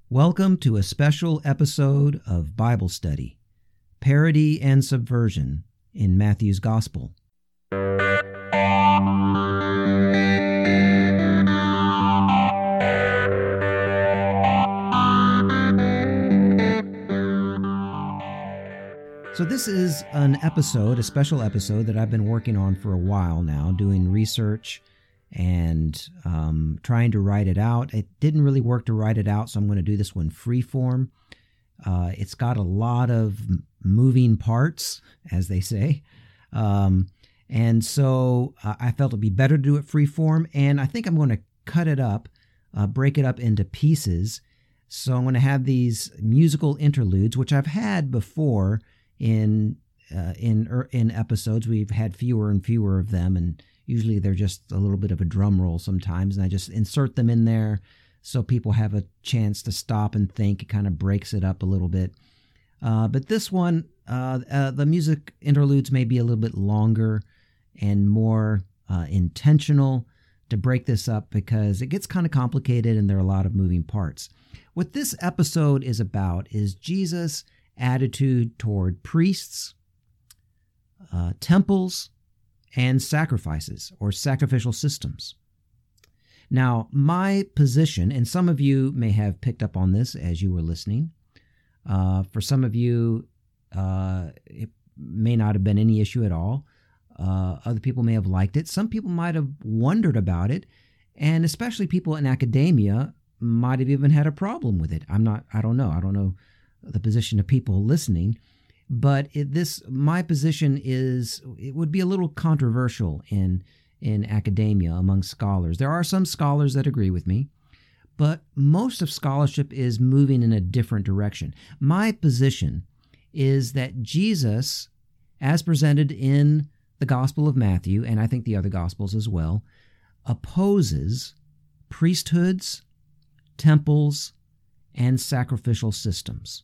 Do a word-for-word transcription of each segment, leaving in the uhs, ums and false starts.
Welcome to a special episode of Bible Study, Parody and Subversion in Matthew's Gospel. So this is an episode, a special episode that I've been working on for a while now, doing research and um, trying to write it out. It didn't really work to write it out, so I'm going to do this one free form. Uh, it's got a lot of moving parts, as they say. Um, and so uh, I felt it'd be better to do it free form, and I think I'm going to cut it up, uh, break it up into pieces. So I'm going to have these musical interludes, which I've had before in uh, in er, in episodes. We've had fewer and fewer of them, and usually they're just a little bit of a drum roll sometimes, and I just insert them in there so people have a chance to stop and think. It kind of breaks it up a little bit. Uh, but this one, uh, uh, the music interludes may be a little bit longer and more uh, intentional to break this up because it gets kind of complicated and there are a lot of moving parts. What this episode is about is Jesus' attitude toward priests, uh, temples, and sacrifices or sacrificial systems. Now, my position, and some of you may have picked up on this as you were listening. Uh, for some of you, uh, it may not have been any issue at all. Uh, other people may have liked it. Some people might have wondered about it, and especially people in academia might have even had a problem with it. I'm not, I don't know. I don't know the position of people listening. But it, this, my position is, it would be a little controversial in in academia among scholars. There are some scholars that agree with me, but most of scholarship is moving in a different direction. My position is that Jesus, as presented in the Gospel of Matthew, and I think the other Gospels as well, opposes priesthoods, temples, and sacrificial systems.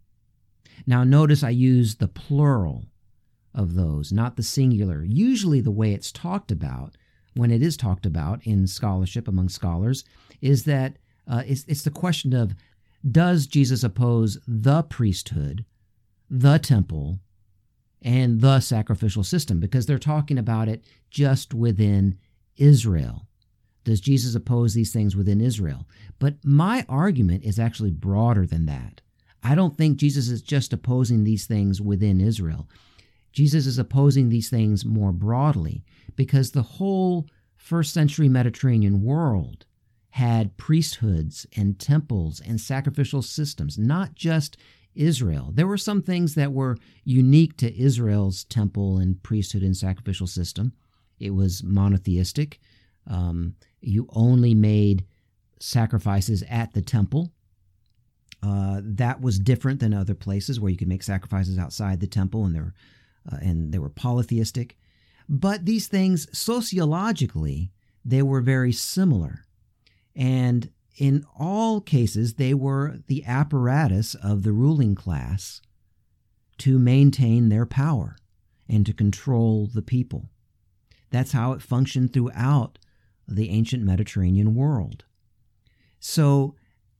Now, notice I use the plural of those, not the singular. Usually the way it's talked about, when it is talked about in scholarship among scholars, is that uh, it's, it's the question of, does Jesus oppose the priesthood, the temple, and the sacrificial system? Because they're talking about it just within Israel. Does Jesus oppose these things within Israel? But my argument is actually broader than that. I don't think Jesus is just opposing these things within Israel. Jesus is opposing these things more broadly because the whole first century Mediterranean world had priesthoods and temples and sacrificial systems, not just Israel. There were some things that were unique to Israel's temple and priesthood and sacrificial system. It was monotheistic. Um, you only made sacrifices at the temple. Uh, that was different than other places where you could make sacrifices outside the temple, and they were, uh, and they were polytheistic. But these things, sociologically, they were very similar. And in all cases, they were the apparatus of the ruling class to maintain their power and to control the people. That's how it functioned throughout the ancient Mediterranean world. So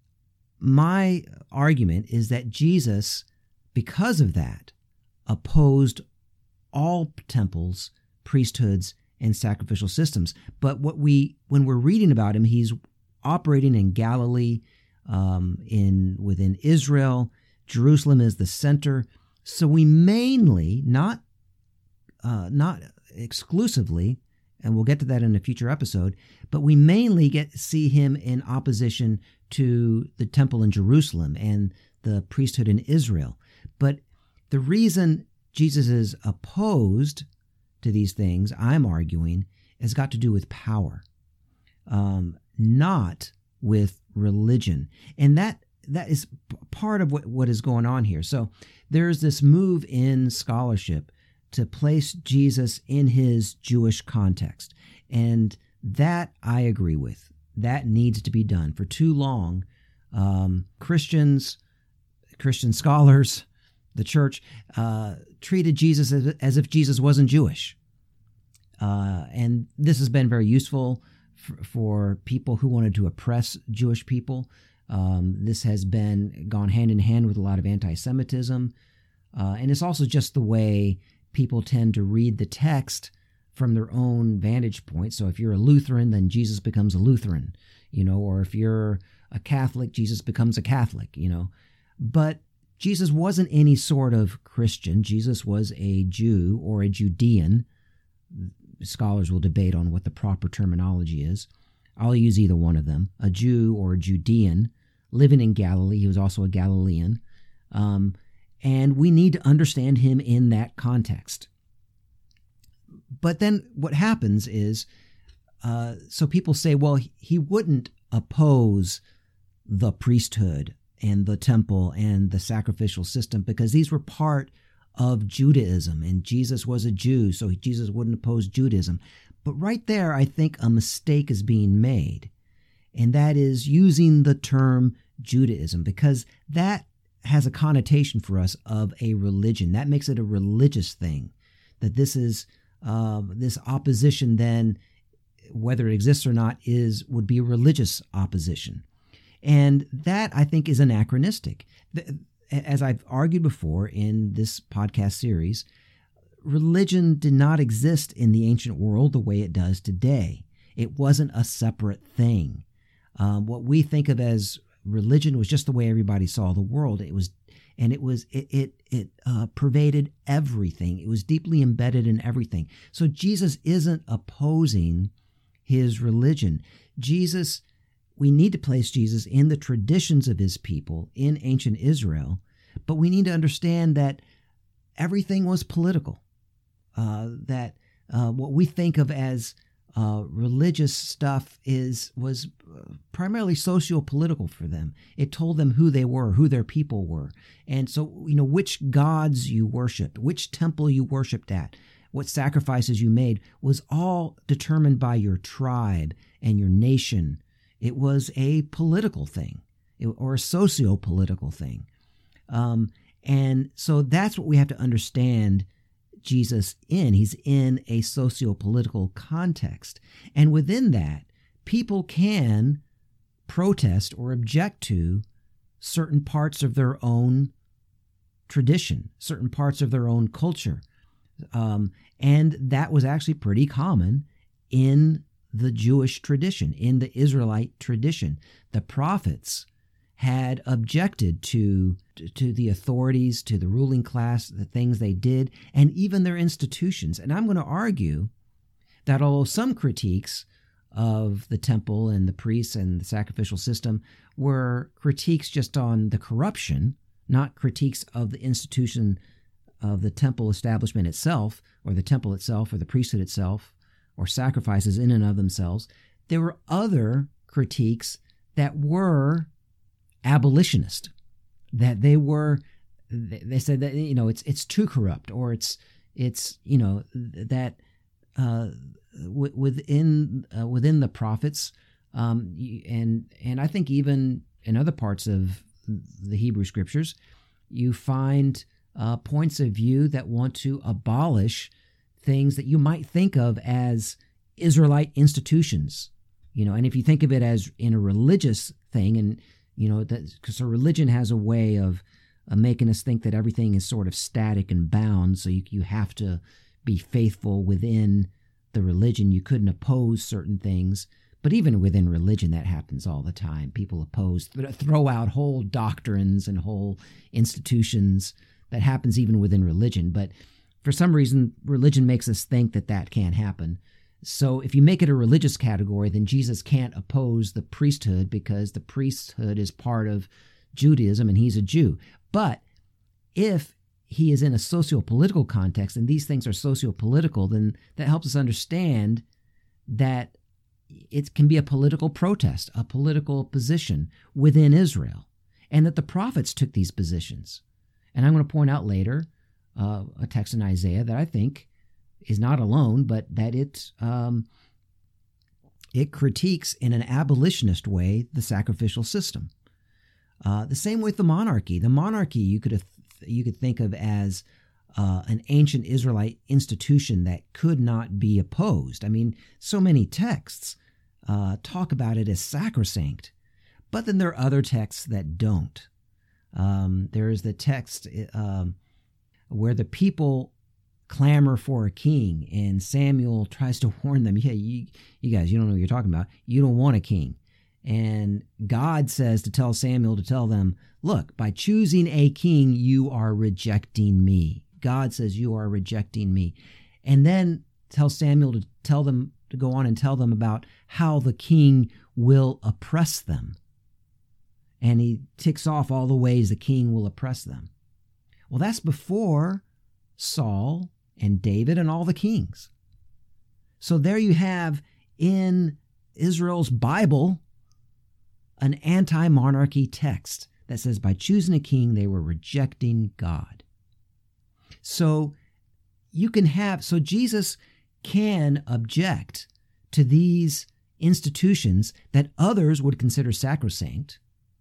my argument is that Jesus, because of that, opposed all temples, priesthoods, and sacrificial systems. But what we, when we're reading about him, he's operating in Galilee, um, in within Israel. Jerusalem is the center. So we mainly, not uh, not exclusively, and we'll get to that in a future episode, but we mainly get to see him in opposition to the temple in Jerusalem and the priesthood in Israel. But the reason Jesus is opposed to these things, I'm arguing, has got to do with power, um, not with religion. And that that is part of what, what is going on here. So there's this move in scholarship to place Jesus in his Jewish context. And that I agree with. That needs to be done. For too long, um, Christians, Christian scholars, the church, uh, treated Jesus as, as if Jesus wasn't Jewish. Uh, and this has been very useful for, for people who wanted to oppress Jewish people. Um, this has been gone hand in hand with a lot of anti-Semitism. Uh, and it's also just the way people tend to read the text from their own vantage point. So if you're a Lutheran, then Jesus becomes a Lutheran, you know, or if you're a Catholic, Jesus becomes a Catholic, you know. But Jesus wasn't any sort of Christian. Jesus was a Jew or a Judean. Scholars will debate on what the proper terminology is. I'll use either one of them. A Jew or a Judean living in Galilee. He was also a Galilean. Um, and we need to understand him in that context. But then what happens is, uh, so people say, well, he wouldn't oppose the priesthood and the temple and the sacrificial system because these were part of Judaism, and Jesus was a Jew, so Jesus wouldn't oppose Judaism. But right there, I think a mistake is being made, and that is using the term Judaism, because that has a connotation for us of a religion. That makes it a religious thing, that this is uh, this opposition then, whether it exists or not, is would be a religious opposition. And that, I think, is anachronistic. As I've argued before in this podcast series, religion did not exist in the ancient world the way it does today. It wasn't a separate thing. Um, what we think of as religion was just the way everybody saw the world. It was, and it was, it it, it uh, pervaded everything. It was deeply embedded in everything. So Jesus isn't opposing his religion. Jesus, we need to place Jesus in the traditions of his people in ancient Israel, but we need to understand that everything was political. Uh, that uh, what we think of as uh, religious stuff is was primarily socio-political for them. It told them who they were, who their people were, and so you know which gods you worshipped, which temple you worshipped at, what sacrifices you made was all determined by your tribe and your nation. It was a political thing, or a socio-political thing, um, and so that's what we have to understand Jesus in. He's in a socio-political context. And within that, people can protest or object to certain parts of their own tradition, certain parts of their own culture. Um, and that was actually pretty common in the Jewish tradition, in the Israelite tradition. The prophets had objected to, to the authorities, to the ruling class, the things they did, and even their institutions. And I'm going to argue that although some critiques of the temple and the priests and the sacrificial system were critiques just on the corruption, not critiques of the institution of the temple establishment itself, or the temple itself, or the priesthood itself, or sacrifices in and of themselves, there were other critiques that were abolitionist, that they were, they said that, you know, it's it's too corrupt, or it's, it's you know, that uh, w- within uh, within the prophets, um, and and I think even in other parts of the Hebrew Scriptures, you find uh, points of view that want to abolish things that you might think of as Israelite institutions, you know, and if you think of it as in a religious thing, and you know, because a religion has a way of, of making us think that everything is sort of static and bound, so you you have to be faithful within the religion. You couldn't oppose certain things, but even within religion, that happens all the time. People oppose, throw out whole doctrines and whole institutions. That happens even within religion, but for some reason, religion makes us think that that can't happen. So if you make it a religious category, then Jesus can't oppose the priesthood because the priesthood is part of Judaism and he's a Jew. But if he is in a socio-political context and these things are socio-political, then that helps us understand that it can be a political protest, a political position within Israel, and that the prophets took these positions. And I'm going to point out later uh, a text in Isaiah that I think is not alone, but that it um, it critiques in an abolitionist way the sacrificial system. Uh, the same with the monarchy. The monarchy you could you could think of as uh, an ancient Israelite institution that could not be opposed. I mean, so many texts uh, talk about it as sacrosanct, But then there are other texts that don't. Um, there is the text um, where the people clamor for a king, and Samuel tries to warn them, yeah, you, you guys, you don't know what you're talking about. You don't want a king. And God says to tell Samuel to tell them, look, by choosing a king, you are rejecting me. God says you are rejecting me. And then tells Samuel to tell them to go on and tell them about how the king will oppress them. And he ticks off all the ways the king will oppress them. Well, that's before Saul and David and all the kings. So there you have in Israel's Bible an anti-monarchy text that says by choosing a king, they were rejecting God. So you can have, so Jesus can object to these institutions that others would consider sacrosanct,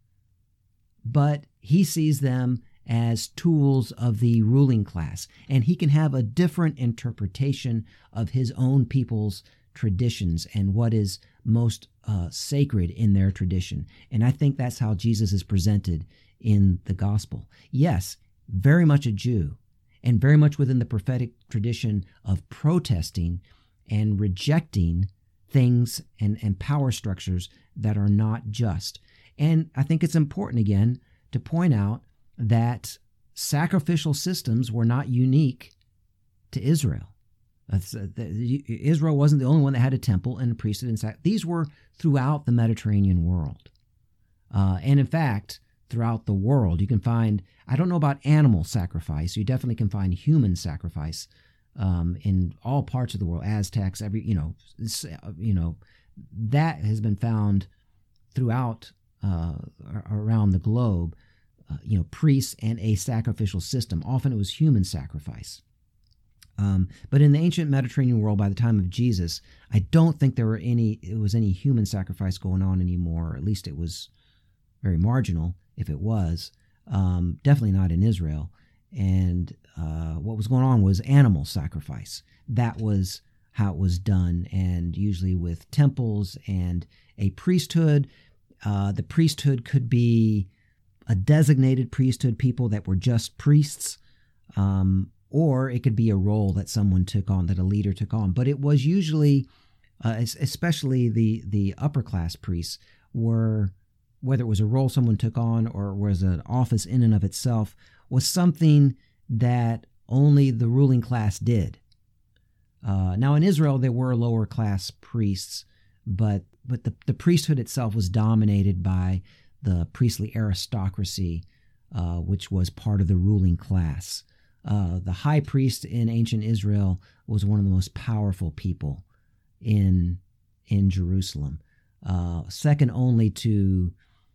but he sees them as tools of the ruling class, and he can have a different interpretation of his own people's traditions and what is most uh, sacred in their tradition. And I think that's how Jesus is presented in the gospel. Yes, very much a Jew, and very much within the prophetic tradition of protesting and rejecting things and, and power structures that are not just. And I think it's important, again, to point out that sacrificial systems were not unique to Israel. That's, uh, the, Israel wasn't the only one that had a temple and a priesthood. And sac- These were throughout the Mediterranean world. Uh, and in fact, throughout the world, you can find, I don't know about animal sacrifice, you definitely can find human sacrifice um, in all parts of the world, Aztecs, every, you know, you know, that has been found throughout uh, around the globe. Uh, you know, priests and a sacrificial system. Often it was human sacrifice. Um, but in the ancient Mediterranean world, by the time of Jesus, I don't think there were any. It was any human sacrifice going on anymore. Or at least it was very marginal, if it was. Um, definitely not in Israel. And uh, what was going on was animal sacrifice. That was how it was done, and usually with temples and a priesthood. Uh, the priesthood could be a designated priesthood, people that were just priests, um, or it could be a role that someone took on, that a leader took on. But it was usually, uh, especially the the upper class priests, were, whether it was a role someone took on or was an office in and of itself, was something that only the ruling class did. Uh, now in Israel there were lower class priests, but but the, the priesthood itself was dominated by the priestly aristocracy, uh, which was part of the ruling class. Uh, the high priest in ancient Israel was one of the most powerful people in in Jerusalem, uh, second only to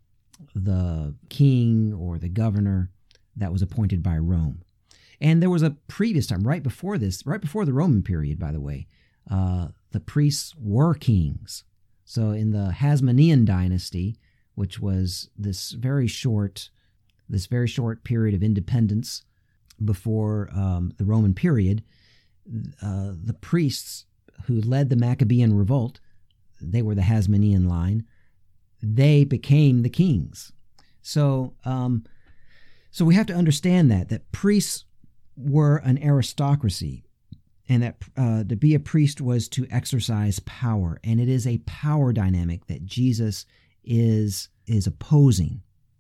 the king or the governor that was appointed by Rome. And there was a previous time, right before this, right before the Roman period, by the way, uh, the priests were kings. So in the Hasmonean dynasty, which was this very short, this very short period of independence before um, the Roman period, uh, the priests who led the Maccabean revolt, they were the Hasmonean line, they became the kings. So, um, so we have to understand that, that priests were an aristocracy, and that uh, to be a priest was to exercise power. And it is a power dynamic that Jesus is is opposing.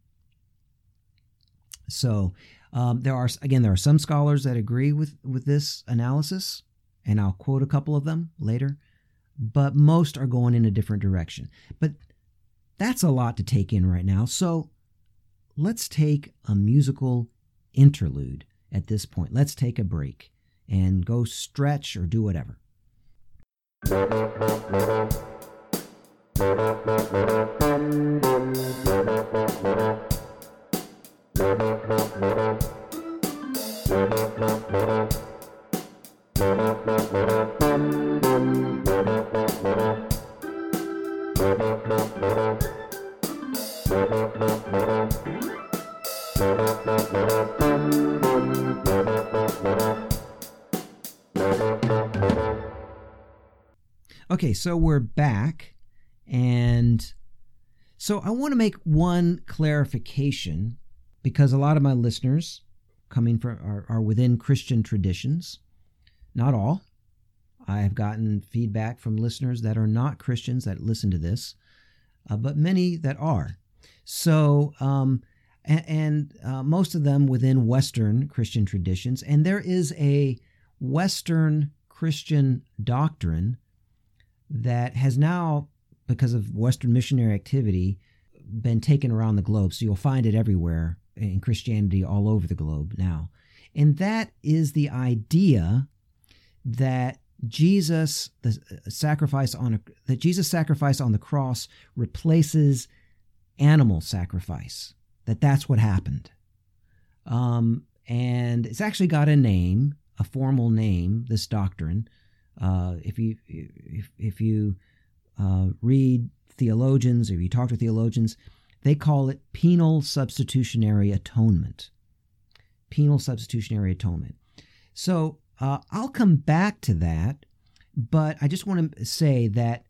So um, there are, again, there are some scholars that agree with, with this analysis, and I'll quote a couple of them later, but most are going in a different direction. But that's a lot to take in right now. So let's take a musical interlude at this point. Let's take a break and go stretch or do whatever. Okay, so we're back, and So I want to make one clarification, because a lot of my listeners coming from are, are within Christian traditions. Not all. I have gotten feedback from listeners that are not Christians that listen to this, uh, but many that are. So, um, and, and uh, most of them within Western Christian traditions. And there is a Western Christian doctrine that has now, because of Western missionary activity, been taken around the globe. So you'll find it everywhere in Christianity all over the globe now. And that is the idea that Jesus, the sacrifice on a, that Jesus' sacrifice on the cross replaces animal sacrifice. That that's what happened. Um, and it's actually got a name, a formal name, this doctrine. Uh, if you if, if you uh, read theologians, or if you talk to theologians, they call it penal substitutionary atonement. Penal substitutionary atonement. So uh, I'll come back to that, but I just want to say that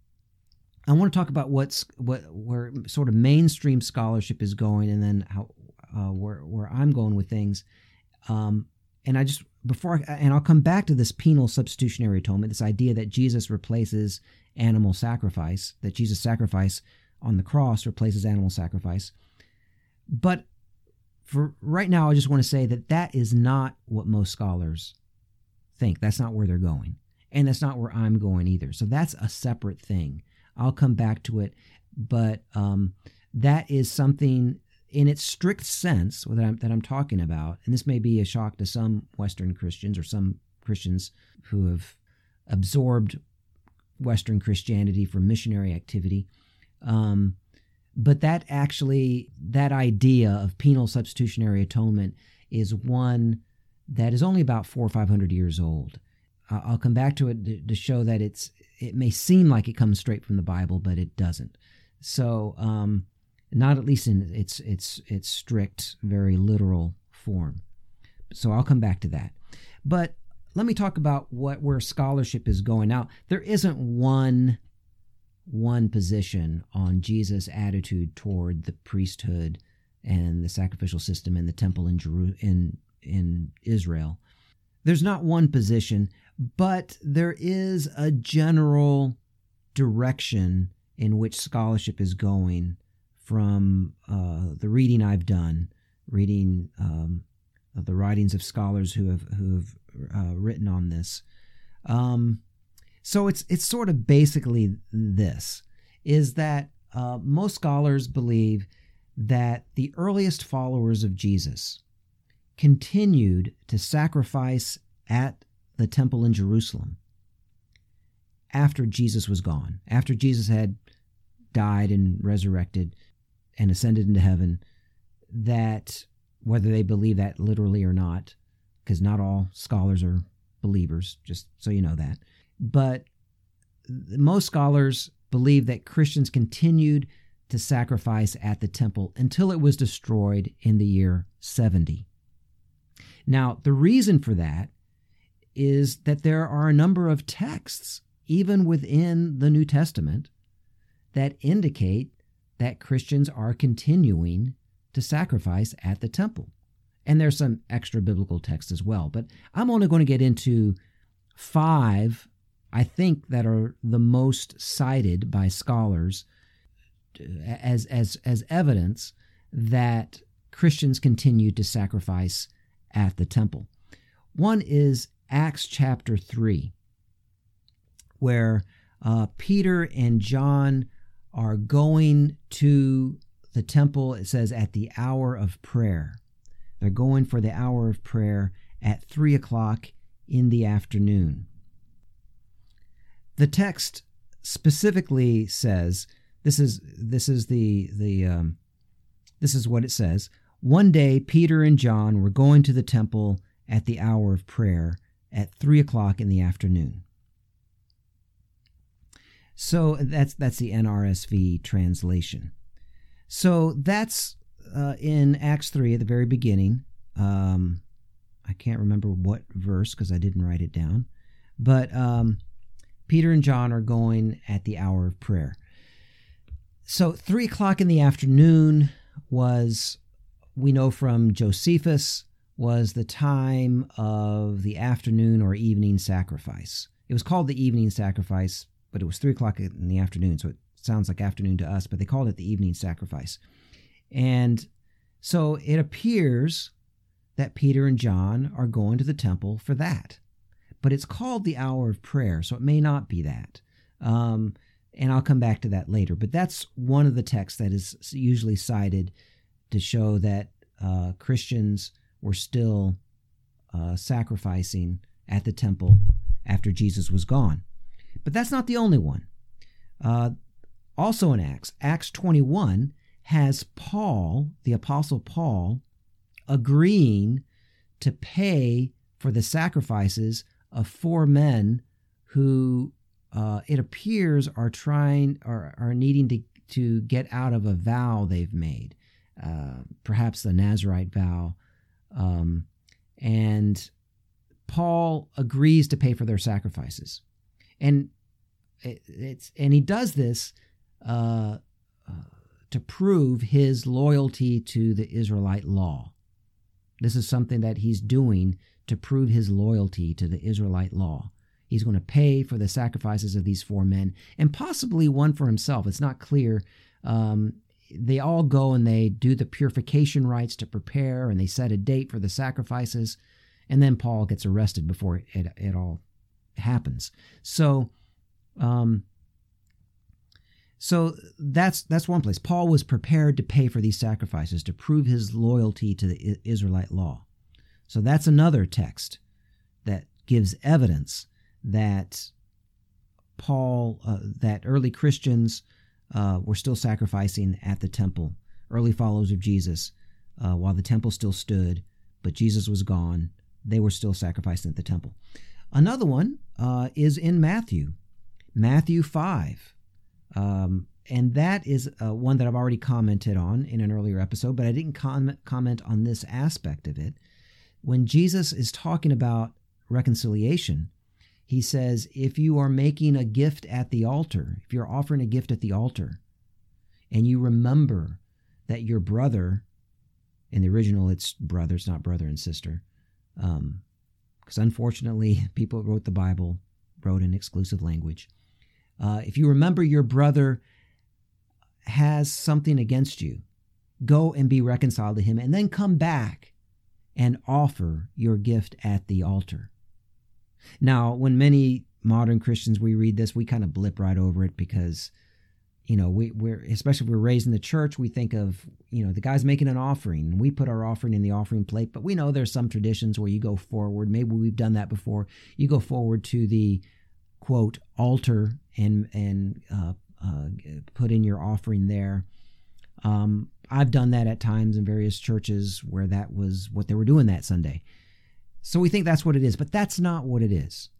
I want to talk about what's what where sort of mainstream scholarship is going, and then how uh, where where I'm going with things. Um, and I just before I, and I'll come back to this penal substitutionary atonement, this idea that Jesus replaces animal sacrifice, that Jesus' sacrifice on the cross replaces animal sacrifice. But for right now, I just want to say that that is not what most scholars think. That's not where they're going. And that's not where I'm going either. So that's a separate thing. I'll come back to it. But um, that is something in its strict sense that I'm, that I'm talking about. And this may be a shock to some Western Christians or some Christians who have absorbed Western Christianity from missionary activity. Um, but that actually, that idea of penal substitutionary atonement is one that is only about four or five hundred years old. Uh, I'll come back to it to, to show that it's it may seem like it comes straight from the Bible, but it doesn't. So, um, not at least in its its its strict, very literal form. So I'll come back to that. But let me talk about what where scholarship is going. Now, there isn't one one position on Jesus' attitude toward the priesthood and the sacrificial system and the temple in Jeru- in in Israel. There's not one position, but there is a general direction in which scholarship is going from uh, the reading I've done, reading um, the writings of scholars who have who have uh, written on this. Um, so it's it's sort of basically this, is that uh, most scholars believe that the earliest followers of Jesus continued to sacrifice at the temple in Jerusalem after Jesus was gone, after Jesus had died and resurrected and ascended into heaven, that whether they believe that literally or not, because not all scholars are believers, just so you know that, but most scholars believe that Christians continued to sacrifice at the temple until it was destroyed in the year seventy. Now, the reason for that is that there are a number of texts, even within the New Testament, that indicate that Christians are continuing to sacrifice at the temple. And there's some extra biblical texts as well. But I'm only going to get into five, I think, that are the most cited by scholars as, as, as evidence that Christians continued to sacrifice at the temple. One is Acts chapter three, where uh, Peter and John are going to the temple. It says at the hour of prayer. They're going for the hour of prayer at three o'clock in the afternoon. The text specifically says, this is this is the the um, this is what it says. One day, Peter and John were going to the temple at the hour of prayer at three o'clock in the afternoon. So that's that's the N R S V translation. So that's uh, in Acts three at the very beginning. Um, I can't remember what verse because I didn't write it down. But um, Peter and John are going at the hour of prayer. So three o'clock in the afternoon was, we know from Josephus, was the time of the afternoon or evening sacrifice. It was called the evening sacrifice, but it was three o'clock in the afternoon, so it sounds like afternoon to us, but they called it the evening sacrifice. And so it appears that Peter and John are going to the temple for that. But it's called the hour of prayer, so it may not be that. Um, and I'll come back to that later. But that's one of the texts that is usually cited to show that uh, Christians were still uh, sacrificing at the temple after Jesus was gone. But that's not the only one. Uh, also in Acts, Acts twenty-one has Paul, the Apostle Paul, agreeing to pay for the sacrifices of four men who uh, it appears are trying or are, are needing to, to get out of a vow they've made, uh, perhaps the Nazirite vow. Um, and Paul agrees to pay for their sacrifices. And it, it's and he does this uh, uh, to prove his loyalty to the Israelite law. This is something that he's doing to prove his loyalty to the Israelite law. He's going to pay for the sacrifices of these four men, and possibly one for himself. It's not clear. Um, they all go and they do the purification rites to prepare, and they set a date for the sacrifices, and then Paul gets arrested before it, it all happens. So, um, so that's that's one place. Paul was prepared to pay for these sacrifices to prove his loyalty to the Israelite law. So that's another text that gives evidence that Paul, uh, that early Christians uh, were still sacrificing at the temple, early followers of Jesus, uh, while the temple still stood, but Jesus was gone. They were still sacrificing at the temple. Another one uh, is in Matthew, Matthew five. Um, and that is uh, one that I've already commented on in an earlier episode, but I didn't com- comment on this aspect of it. When Jesus is talking about reconciliation, he says, if you are making a gift at the altar, if you're offering a gift at the altar, and you remember that your brother, in the original it's brothers, not brother and sister, um, because unfortunately people who wrote the Bible wrote in exclusive language. Uh, if you remember your brother has something against you, go and be reconciled to him, and then come back and offer your gift at the altar. Now, when many modern Christians, we read this, we kind of blip right over it because, you know, we, we're, especially if we're raised in the church, we think of, you know, the guy's making an offering, and we put our offering in the offering plate, but we know there's some traditions where you go forward. Maybe we've done that before. You go forward to the, quote, altar and, and uh, uh, put in your offering there. Um, I've done that at times in various churches where that was what they were doing that Sunday. So we think that's what it is, but that's not what it is.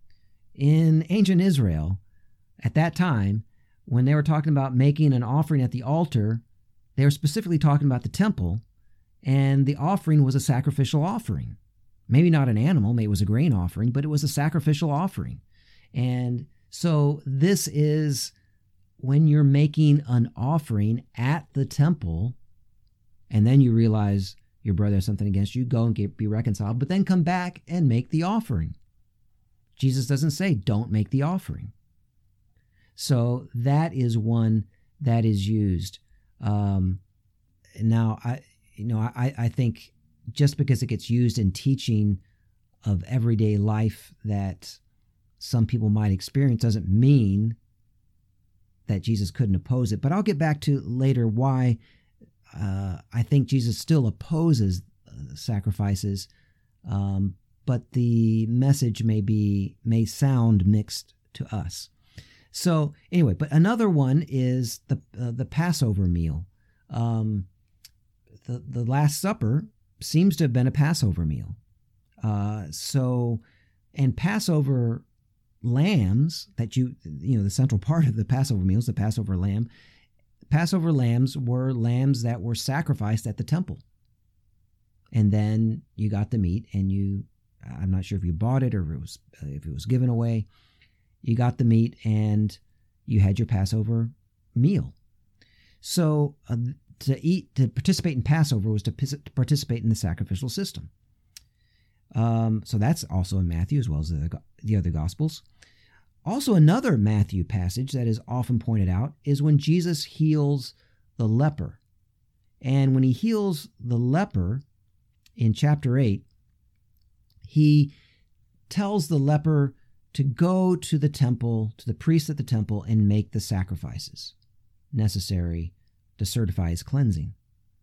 In ancient Israel, at that time, when they were talking about making an offering at the altar, they were specifically talking about the temple, and the offering was a sacrificial offering. Maybe not an animal, maybe it was a grain offering, but it was a sacrificial offering. And so this is when you're making an offering at the temple, and then you realize your brother has something against you, go and get, be reconciled, but then come back and make the offering. Jesus doesn't say, don't make the offering. So that is one that is used. Um, now, I, you know, I, I think just because it gets used in teaching of everyday life that some people might experience doesn't mean that Jesus couldn't oppose it. But I'll get back to later why uh, I think Jesus still opposes uh, sacrifices, um, but the message may be may sound mixed to us. So anyway, but another one is the uh, the Passover meal. Um, the the Last Supper seems to have been a Passover meal. Uh, so, and Passover lambs that you, you know, the central part of the Passover meal is the Passover lamb. Passover lambs were lambs that were sacrificed at the temple. And then you got the meat and you, I'm not sure if you bought it or if it was, if it was given away. You got the meat and you had your Passover meal. So uh, to eat, to participate in Passover was to, to participate in the sacrificial system. Um, so that's also in Matthew as well as the, the other Gospels. Also, another Matthew passage that is often pointed out is when Jesus heals the leper. And when he heals the leper in chapter eight, he tells the leper to go to the temple, to the priest at the temple, and make the sacrifices necessary to certify his cleansing.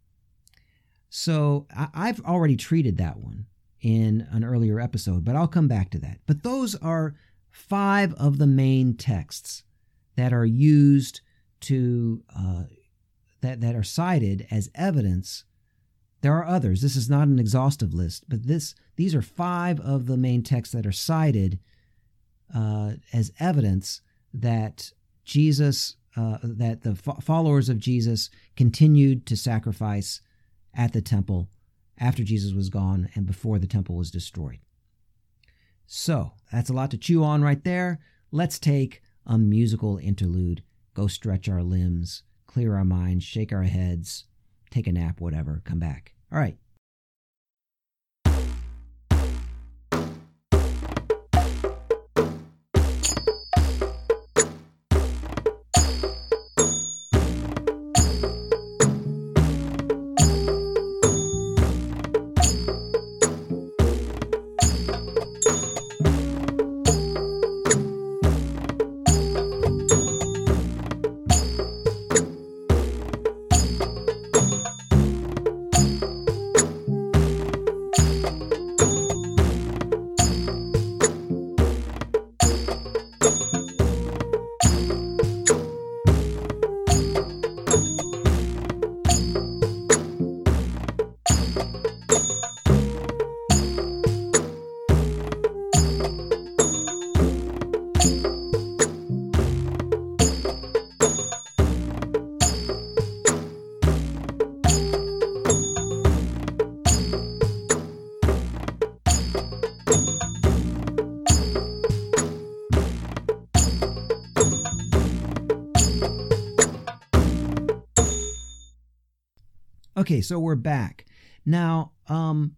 So I've already treated that one in an earlier episode, but I'll come back to that. But those are five of the main texts that are used to, uh, that, that are cited as evidence. There are others. This is not an exhaustive list, but this these are five of the main texts that are cited uh, as evidence that Jesus, uh, that the fo- followers of Jesus continued to sacrifice at the temple after Jesus was gone and before the temple was destroyed. So that's a lot to chew on right there. Let's take a musical interlude, go stretch our limbs, clear our minds, shake our heads, take a nap, whatever, come back. All right. Okay, so we're back. Now, um,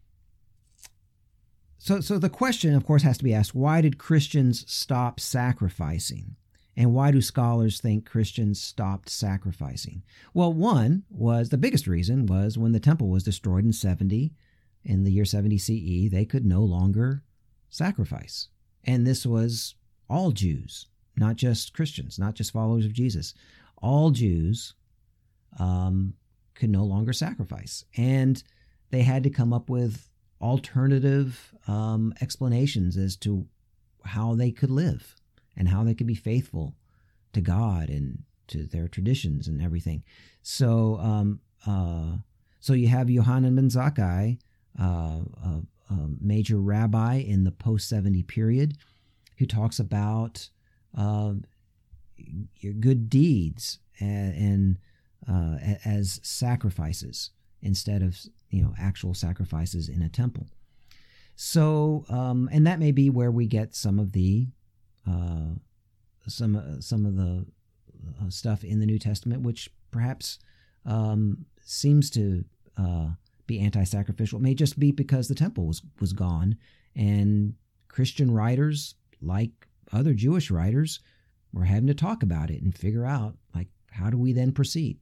so so the question, of course, has to be asked, why did Christians stop sacrificing? And why do scholars think Christians stopped sacrificing? Well, one was, the biggest reason was when the temple was destroyed in seventy, in the year seventy C E, they could no longer sacrifice. And this was all Jews, not just Christians, not just followers of Jesus. All Jews um, could no longer sacrifice. And they had to come up with alternative um, explanations as to how they could live and how they could be faithful to God and to their traditions and everything. So um, uh, so you have Yohanan ben Zakkai, uh, a, a major rabbi in the post seventy period, who talks about uh, your good deeds and, and uh, as sacrifices instead of, you know, actual sacrifices in a temple. So, um, and that may be where we get some of the uh, some uh, some of the uh, stuff in the New Testament, which perhaps um, seems to uh, be anti-sacrificial. It may just be because the temple was was gone, and Christian writers, like other Jewish writers, were having to talk about it and figure out, like, how do we then proceed?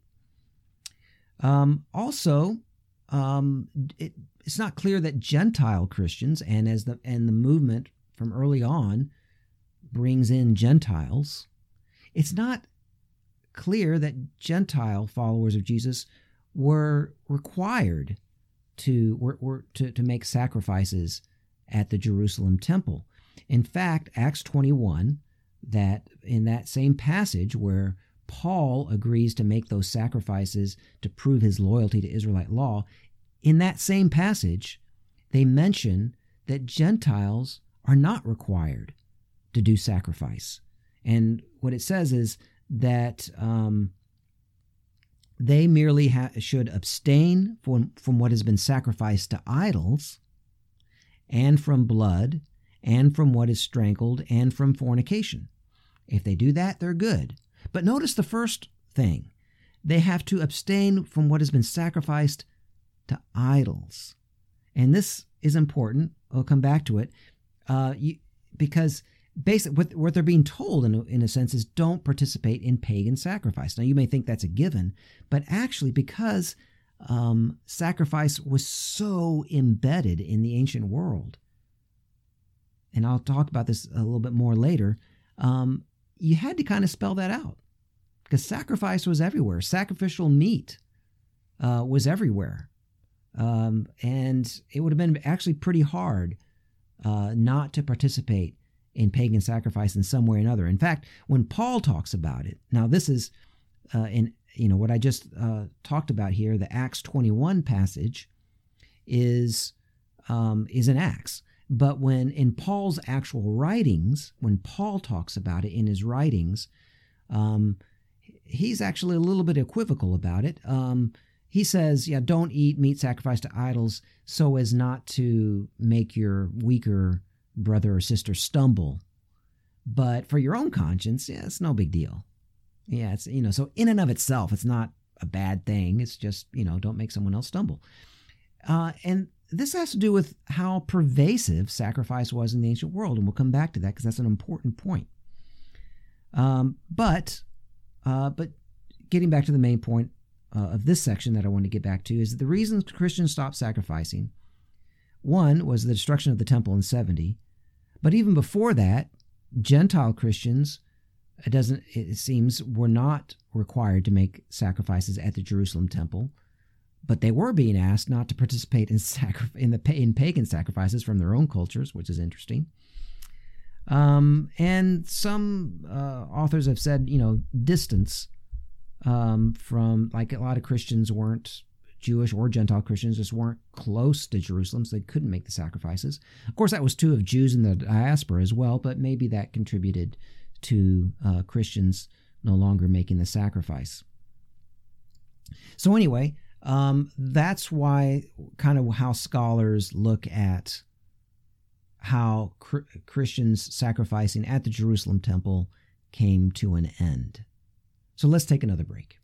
Um, also, um, it, it's not clear that Gentile Christians, and as the and the movement from early on brings in Gentiles, it's not clear that Gentile followers of Jesus were required to were, were to, to make sacrifices at the Jerusalem temple. In fact, Acts twenty-one, that in that same passage where Paul agrees to make those sacrifices to prove his loyalty to Israelite law, in that same passage, they mention that Gentiles are not required to do sacrifice. And what it says is that um, they merely ha- should abstain from, from what has been sacrificed to idols, and from blood, and from what is strangled, and from fornication. If they do that, they're good. But notice the first thing, they have to abstain from what has been sacrificed to idols. And this is important. I'll come back to it. Uh, you, because basically what, what they're being told in a, in a sense is don't participate in pagan sacrifice. Now you may think that's a given, but actually because um, sacrifice was so embedded in the ancient world, and I'll talk about this a little bit more later, um, you had to kind of spell that out because sacrifice was everywhere. Sacrificial meat uh, was everywhere. Um, and it would have been actually pretty hard uh, not to participate in pagan sacrifice in some way or another. In fact, when Paul talks about it, now this is uh, in you know what I just uh, talked about here, the Acts twenty-one passage is um, is in Acts. But when in Paul's actual writings, when Paul talks about it in his writings, um, he's actually a little bit equivocal about it. Um, he says, yeah, don't eat meat sacrificed to idols so as not to make your weaker brother or sister stumble. But for your own conscience, yeah, it's no big deal. Yeah, it's, you know, so in and of itself, it's not a bad thing. It's just, you know, don't make someone else stumble. Uh, and this has to do with how pervasive sacrifice was in the ancient world, and we'll come back to that because that's an important point. Um, but, uh, but getting back to the main point uh, of this section that I want to get back to is that the reason Christians stopped sacrificing, one was the destruction of the temple in seventy, but even before that, Gentile Christians, it doesn't, it seems, were not required to make sacrifices at the Jerusalem temple. But they were being asked not to participate in sacri- in the in pagan sacrifices from their own cultures, which is interesting. Um, and some uh, authors have said, you know, distance um, from, like a lot of Christians weren't Jewish or Gentile Christians, just weren't close to Jerusalem, so they couldn't make the sacrifices. Of course, that was true of Jews in the diaspora as well, but maybe that contributed to uh, Christians no longer making the sacrifice. So anyway, Um, that's why kind of how scholars look at how cr- Christians sacrificing at the Jerusalem temple came to an end. So let's take another break.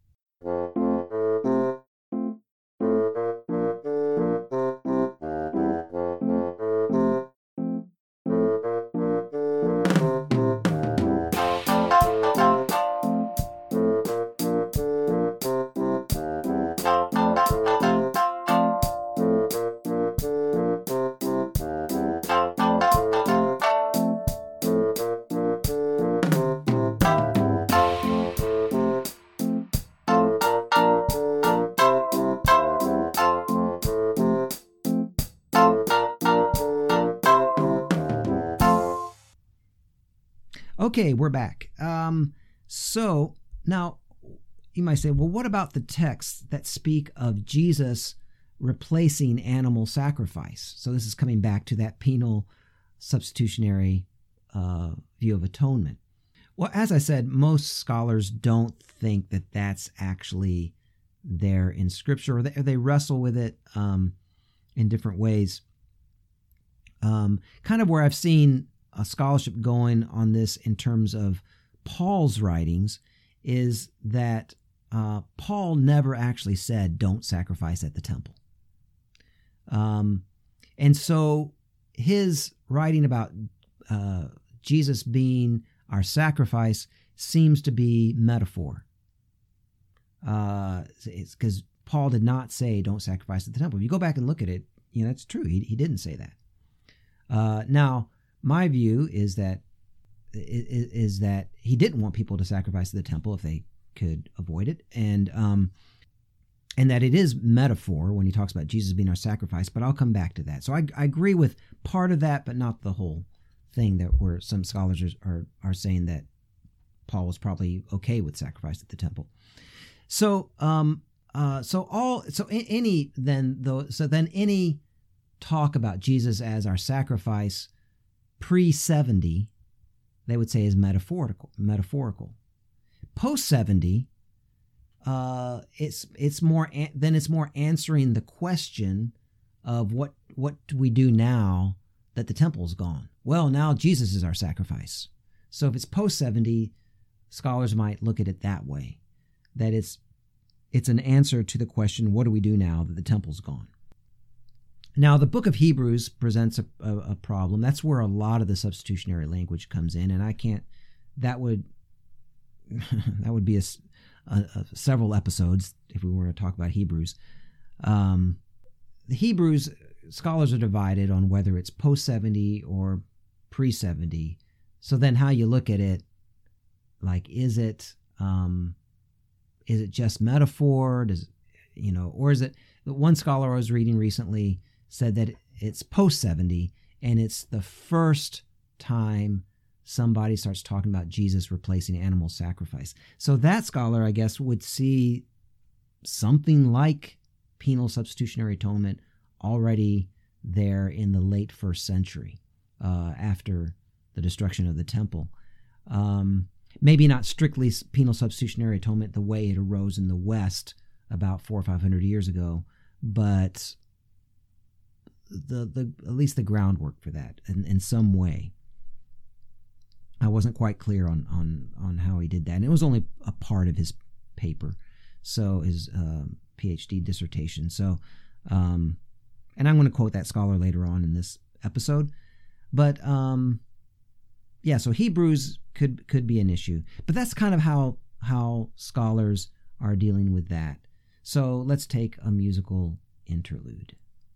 Okay, we're back. Um, so now you might say, well, what about the texts that speak of Jesus replacing animal sacrifice? So this is coming back to that penal substitutionary uh, view of atonement. Well, as I said, most scholars don't think that that's actually there in Scripture, or they, or they wrestle with it um, in different ways. Um, kind of where I've seen a scholarship going on this in terms of Paul's writings is that uh, Paul never actually said, don't sacrifice at the temple. Um, and so his writing about uh, Jesus being our sacrifice seems to be metaphor. Uh, it's because Paul did not say, don't sacrifice at the temple. If you go back and look at it, you know, that's true. He, he didn't say that. Uh, now, my view is that is, is that he didn't want people to sacrifice at the temple if they could avoid it, and um, and that it is metaphor when he talks about Jesus being our sacrifice. But I'll come back to that. So I, I agree with part of that, but not the whole thing. That where some scholars are are saying that Paul was probably okay with sacrifice at the temple. So um uh so all so any then though so then any talk about Jesus as our sacrifice pre seventy, they would say is metaphorical. Metaphorical. Post seventy, uh, it's it's more then it's more answering the question of what what do we do now that the temple's gone? Well, now Jesus is our sacrifice. So if it's post seventy, scholars might look at it that way, that it's it's an answer to the question, what do we do now that the temple's gone? Now, the book of Hebrews presents a, a, a problem. That's where a lot of the substitutionary language comes in, and I can't, that would, that would be a, a, a several episodes if we were to talk about Hebrews. Um, the Hebrews, scholars are divided on whether it's post seventy or pre seventy. So then how you look at it, like, is it, um, is it just metaphor? Does, you know, or is it, one scholar I was reading recently said that it's post seventy, and it's the first time somebody starts talking about Jesus replacing animal sacrifice. So that scholar, I guess, would see something like penal substitutionary atonement already there in the late first century, uh, after the destruction of the temple. Um, maybe not strictly penal substitutionary atonement the way it arose in the West about four or five hundred years ago, but the the at least the groundwork for that in, in some way. I wasn't quite clear on on on how he did that, and it was only a part of his paper, so his uh, PhD dissertation. So, um, and I'm going to quote that scholar later on in this episode, but um, yeah. So Hebrews could could be an issue, but that's kind of how how scholars are dealing with that. So let's take a musical interlude.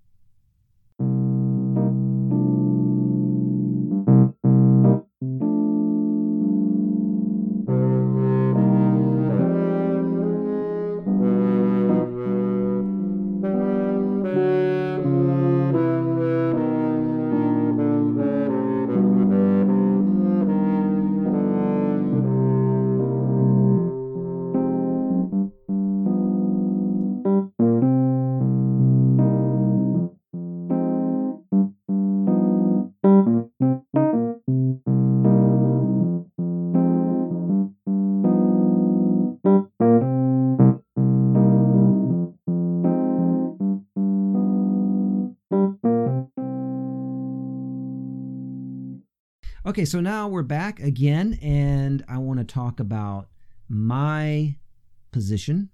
Okay, so now we're back again, and I want to talk about my position.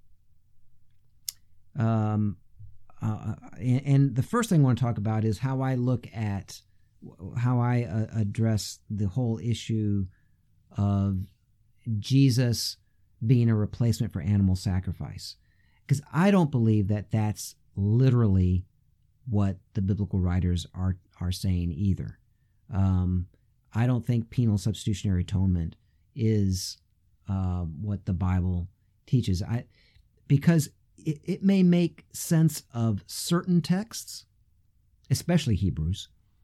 Um, uh, and, and the first thing I want to talk about is how I look at, how I uh, address the whole issue of Jesus being a replacement for animal sacrifice. Because I don't believe that that's literally what the biblical writers are, are saying either. Um, I don't think penal substitutionary atonement is uh, what the Bible teaches. I because it, it may make sense of certain texts, especially Hebrews,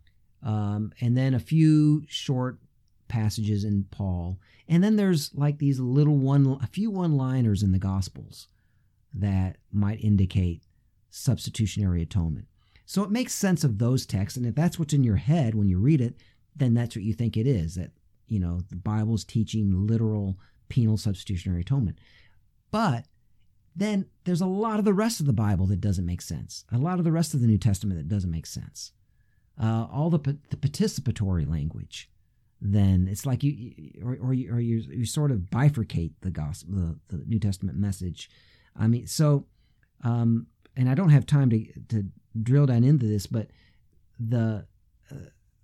um, and then a few short passages in Paul, and then there's like these little one, a few one-liners in the Gospels that might indicate substitutionary atonement. So it makes sense of those texts, and if that's what's in your head when you read it, then that's what you think it is, that, you know, the Bible's teaching literal penal substitutionary atonement. But then there's a lot of the rest of the Bible that doesn't make sense. A lot of the rest of the New Testament that doesn't make sense. Uh, all the, the participatory language, then it's like you, or, or, you, or you, you sort of bifurcate the gospel, the, the New Testament message. I mean, so, um, and I don't have time to, to drill down into this, but the, uh,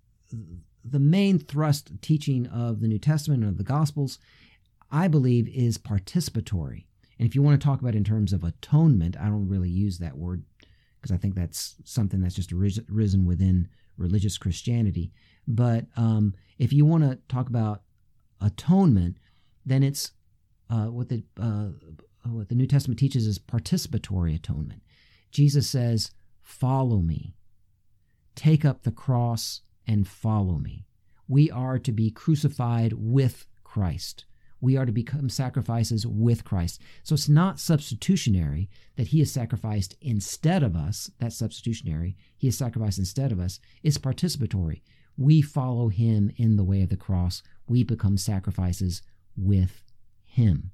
the main thrust teaching of the New Testament and of the Gospels, I believe, is participatory. And if you want to talk about it in terms of atonement, I don't really use that word because I think that's something that's just arisen within religious Christianity. But um, if you want to talk about atonement, then it's uh, what the uh, what the New Testament teaches is participatory atonement. Jesus says, "Follow me, take up the cross and follow me." We are to be crucified with Christ. We are to become sacrifices with Christ. So it's not substitutionary that he is sacrificed instead of us. That's substitutionary. He is sacrificed instead of us. It's participatory. We follow him in the way of the cross. We become sacrifices with him.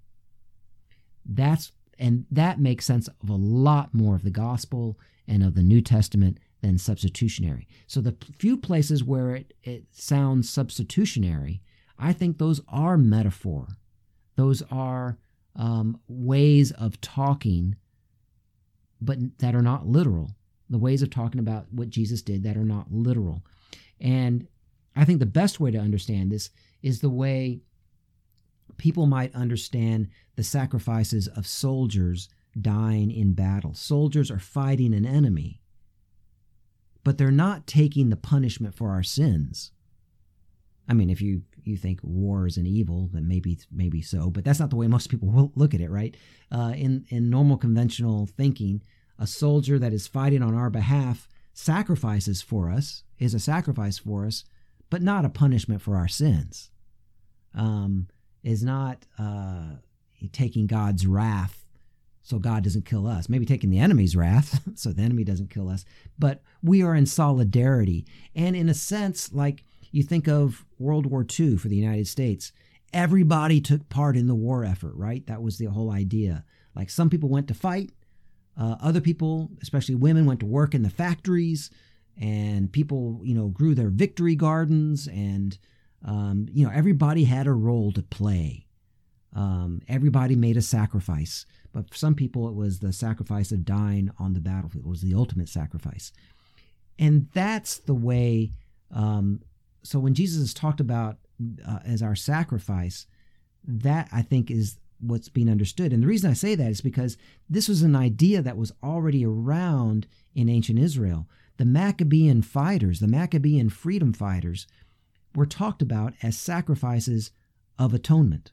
That's and that makes sense of a lot more of the gospel and of the New Testament than substitutionary. So the few places where it, it sounds substitutionary, I think those are metaphor. Those are um, ways of talking, but that are not literal. The ways of talking about what Jesus did that are not literal. And I think the best way to understand this is the way people might understand the sacrifices of soldiers dying in battle. Soldiers are fighting an enemy, but they're not taking the punishment for our sins. I mean, if you, you think war is an evil, then maybe maybe so, but that's not the way most people will look at it, right? Uh, in, in normal conventional thinking, a soldier that is fighting on our behalf sacrifices for us, is a sacrifice for us, but not a punishment for our sins. Um, is not uh, taking God's wrath so God doesn't kill us. Maybe taking the enemy's wrath so the enemy doesn't kill us. But we are in solidarity. And in a sense, like you think of World War Two for the United States, everybody took part in the war effort, right? That was the whole idea. Like some people went to fight. Uh, other people, especially women, went to work in the factories, and people, you know, grew their victory gardens, and, um, you know, everybody had a role to play. Um, everybody made a sacrifice. But for some people, it was the sacrifice of dying on the battlefield. It was the ultimate sacrifice. And that's the way, um, so when Jesus is talked about uh, as our sacrifice, that I think is what's being understood. And the reason I say that is because this was an idea that was already around in ancient Israel. The Maccabean fighters, the Maccabean freedom fighters, were talked about as sacrifices of atonement.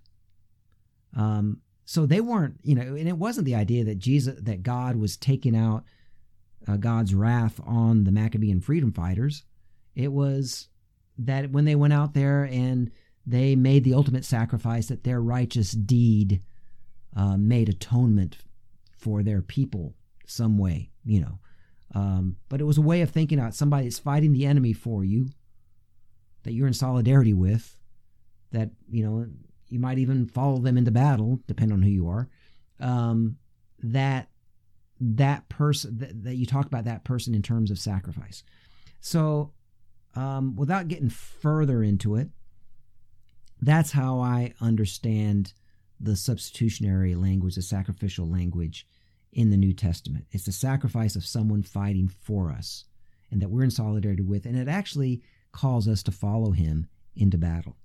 Um, so they weren't, you know, and it wasn't the idea that Jesus, that God was taking out uh, God's wrath on the Maccabean freedom fighters. It was that when they went out there and they made the ultimate sacrifice, that their righteous deed uh, made atonement for their people some way, you know. Um, but it was a way of thinking out somebody that's fighting the enemy for you, that you're in solidarity with, that, you know, you might even follow them into battle, depending on who you are, um, that that person, that, that you talk about that person in terms of sacrifice. So um, without getting further into it, that's how I understand the substitutionary language, the sacrificial language in the New Testament. It's the sacrifice of someone fighting for us and that we're in solidarity with, and it actually calls us to follow him into battle.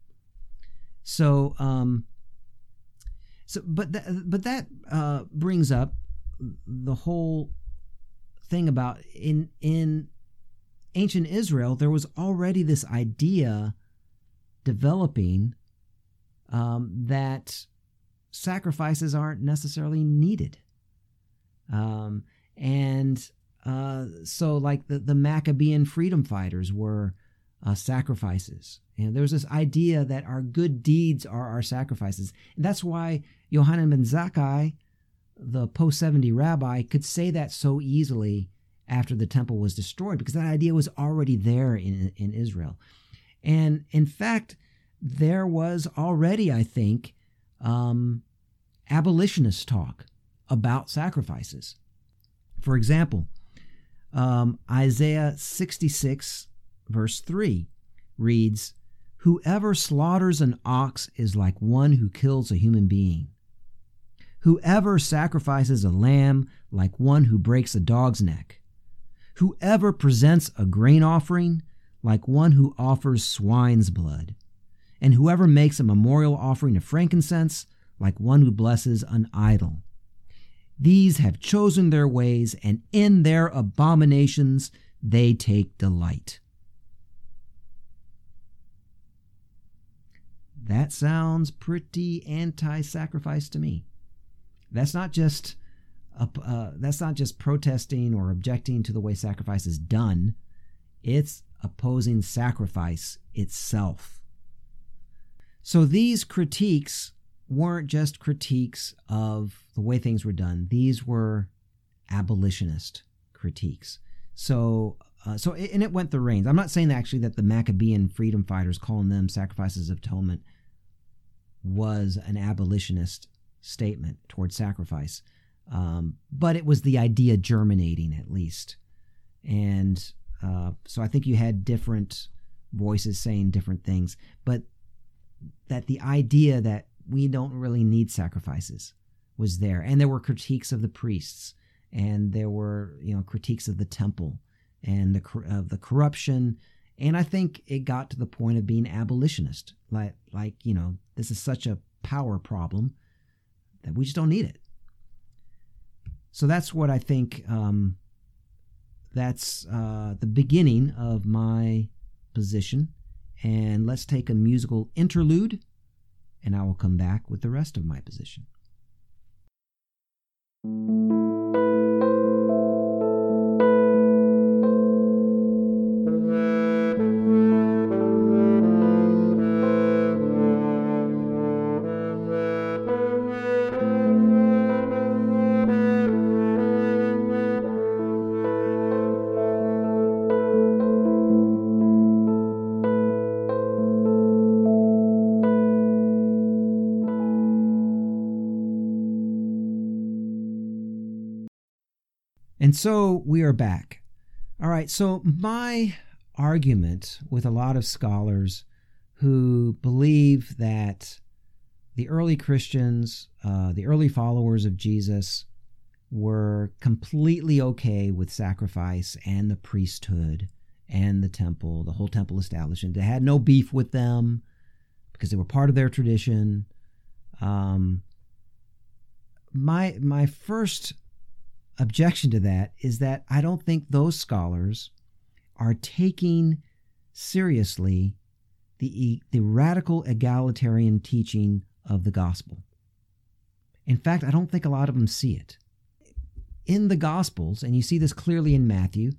So, um, so, but that, but that uh, brings up the whole thing about in in ancient Israel, there was already this idea developing um, that sacrifices aren't necessarily needed. Um, and uh, so like the, the Maccabean freedom fighters were uh, sacrifices. And there was this idea that our good deeds are our sacrifices. And that's why Yohanan ben Zakkai, the post seventy rabbi, could say that so easily after the temple was destroyed, because that idea was already there in, in Israel. And in fact, there was already, I think, um, abolitionist talk about sacrifices. For example, um, Isaiah sixty-six, verse three reads, "Whoever slaughters an ox is like one who kills a human being. Whoever sacrifices a lamb, like one who breaks a dog's neck. Whoever presents a grain offering, like one who offers swine's blood. And whoever makes a memorial offering of frankincense, like one who blesses an idol. These have chosen their ways, and in their abominations they take delight." That sounds pretty anti-sacrifice to me. That's not just uh, uh, that's not just protesting or objecting to the way sacrifice is done. It's opposing sacrifice itself. So these critiques weren't just critiques of the way things were done. These were abolitionist critiques. So, uh, so it, and it went the reins. I'm not saying actually that the Maccabean freedom fighters, calling them sacrifices of atonement, was an abolitionist statement toward sacrifice. Um, but it was the idea germinating, at least. And uh, so I think you had different voices saying different things, but that the idea that we don't really need sacrifices, was there. And there were critiques of the priests, and there were, you know, critiques of the temple and the of the corruption. And I think it got to the point of being abolitionist. Like, like, you know, this is such a power problem that we just don't need it. So that's what I think, um, that's uh, the beginning of my position. And let's take a musical interlude, and I will come back with the rest of my position. And so we are back. All right, so my argument with a lot of scholars who believe that the early Christians, uh, the early followers of Jesus, were completely okay with sacrifice and the priesthood and the temple, the whole temple establishment. They had no beef with them because they were part of their tradition. Um, my my first objection to that is that I don't think those scholars are taking seriously the the radical egalitarian teaching of the gospel. In fact, I don't think a lot of them see it. In the Gospels, and you see this clearly in Matthew,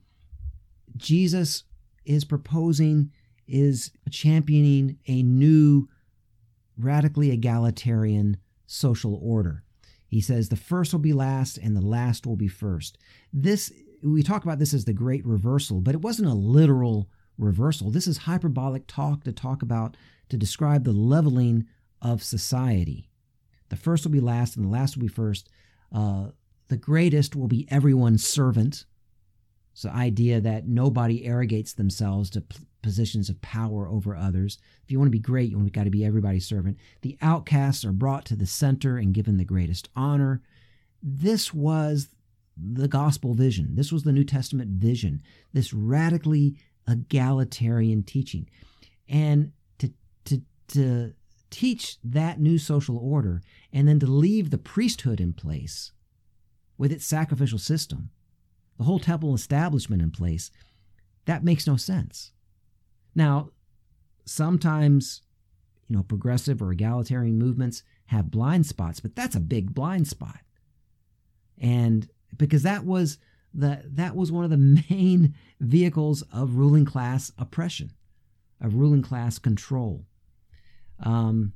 Jesus is proposing, is championing a new radically egalitarian social order. He says the first will be last and the last will be first. This, we talk about this as the great reversal, but it wasn't a literal reversal. This is hyperbolic talk to talk about, to describe the leveling of society. The first will be last and the last will be first. Uh, the greatest will be everyone's servant. It's the idea that nobody arrogates themselves to p- positions of power over others. If you want to be great, you've got to be everybody's servant. The outcasts are brought to the center and given the greatest honor. This was the gospel vision. This was the New Testament vision, this radically egalitarian teaching. And to, to, to teach that new social order and then to leave the priesthood in place with its sacrificial system, the whole temple establishment in place, that makes no sense. Now, sometimes, you know, progressive or egalitarian movements have blind spots, but that's a big blind spot. And because that was the that was one of the main vehicles of ruling class oppression, of ruling class control. Um,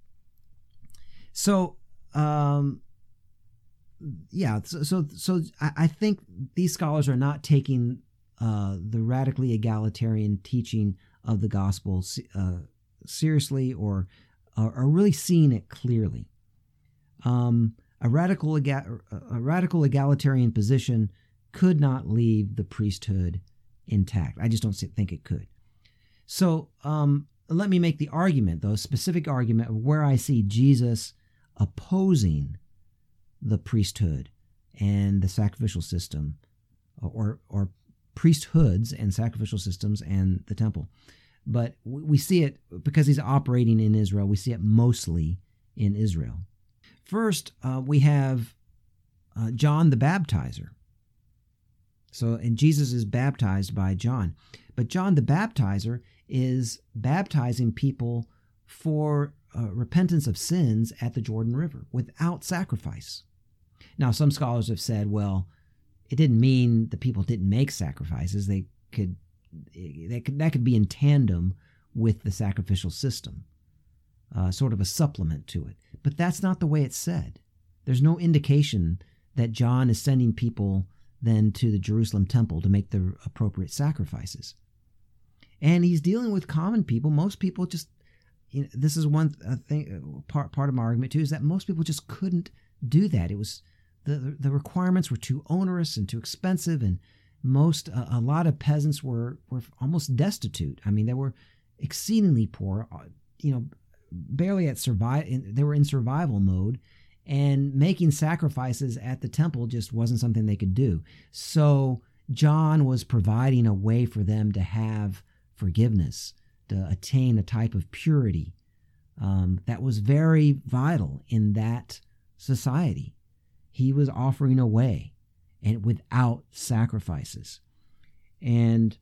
so, um, yeah, so so, so I, I think these scholars are not taking uh, the radically egalitarian teaching of the gospel uh, seriously, or are really seeing it clearly. Um, a radical ega- a radical egalitarian position could not leave the priesthood intact. I just don't think it could. So um, let me make the argument, though, a specific argument of where I see Jesus opposing the priesthood and the sacrificial system, or or priesthoods and sacrificial systems and the temple. But we see it because he's operating in Israel. We see it mostly in Israel. First, uh, we have uh, John the Baptizer. So, and Jesus is baptized by John. But John the Baptizer is baptizing people for uh, repentance of sins at the Jordan River without sacrifice. Now, some scholars have said, well, it didn't mean the people didn't make sacrifices. They could, they could that could be in tandem with the sacrificial system, uh, sort of a supplement to it. But that's not the way it's said. There's no indication that John is sending people then to the Jerusalem temple to make the appropriate sacrifices. And he's dealing with common people. Most people just, you know, this is one uh, thing, part, part of my argument too, is that most people just couldn't do that. It was, the the requirements were too onerous and too expensive, and most, uh, a lot of peasants were, were almost destitute. I mean, they were exceedingly poor, you know, barely at survive. They were in survival mode, And making sacrifices at the temple just wasn't something they could do. So John was providing a way for them to have forgiveness, to attain a type of purity um, that was very vital in that society. He was offering a way, and without sacrifices. And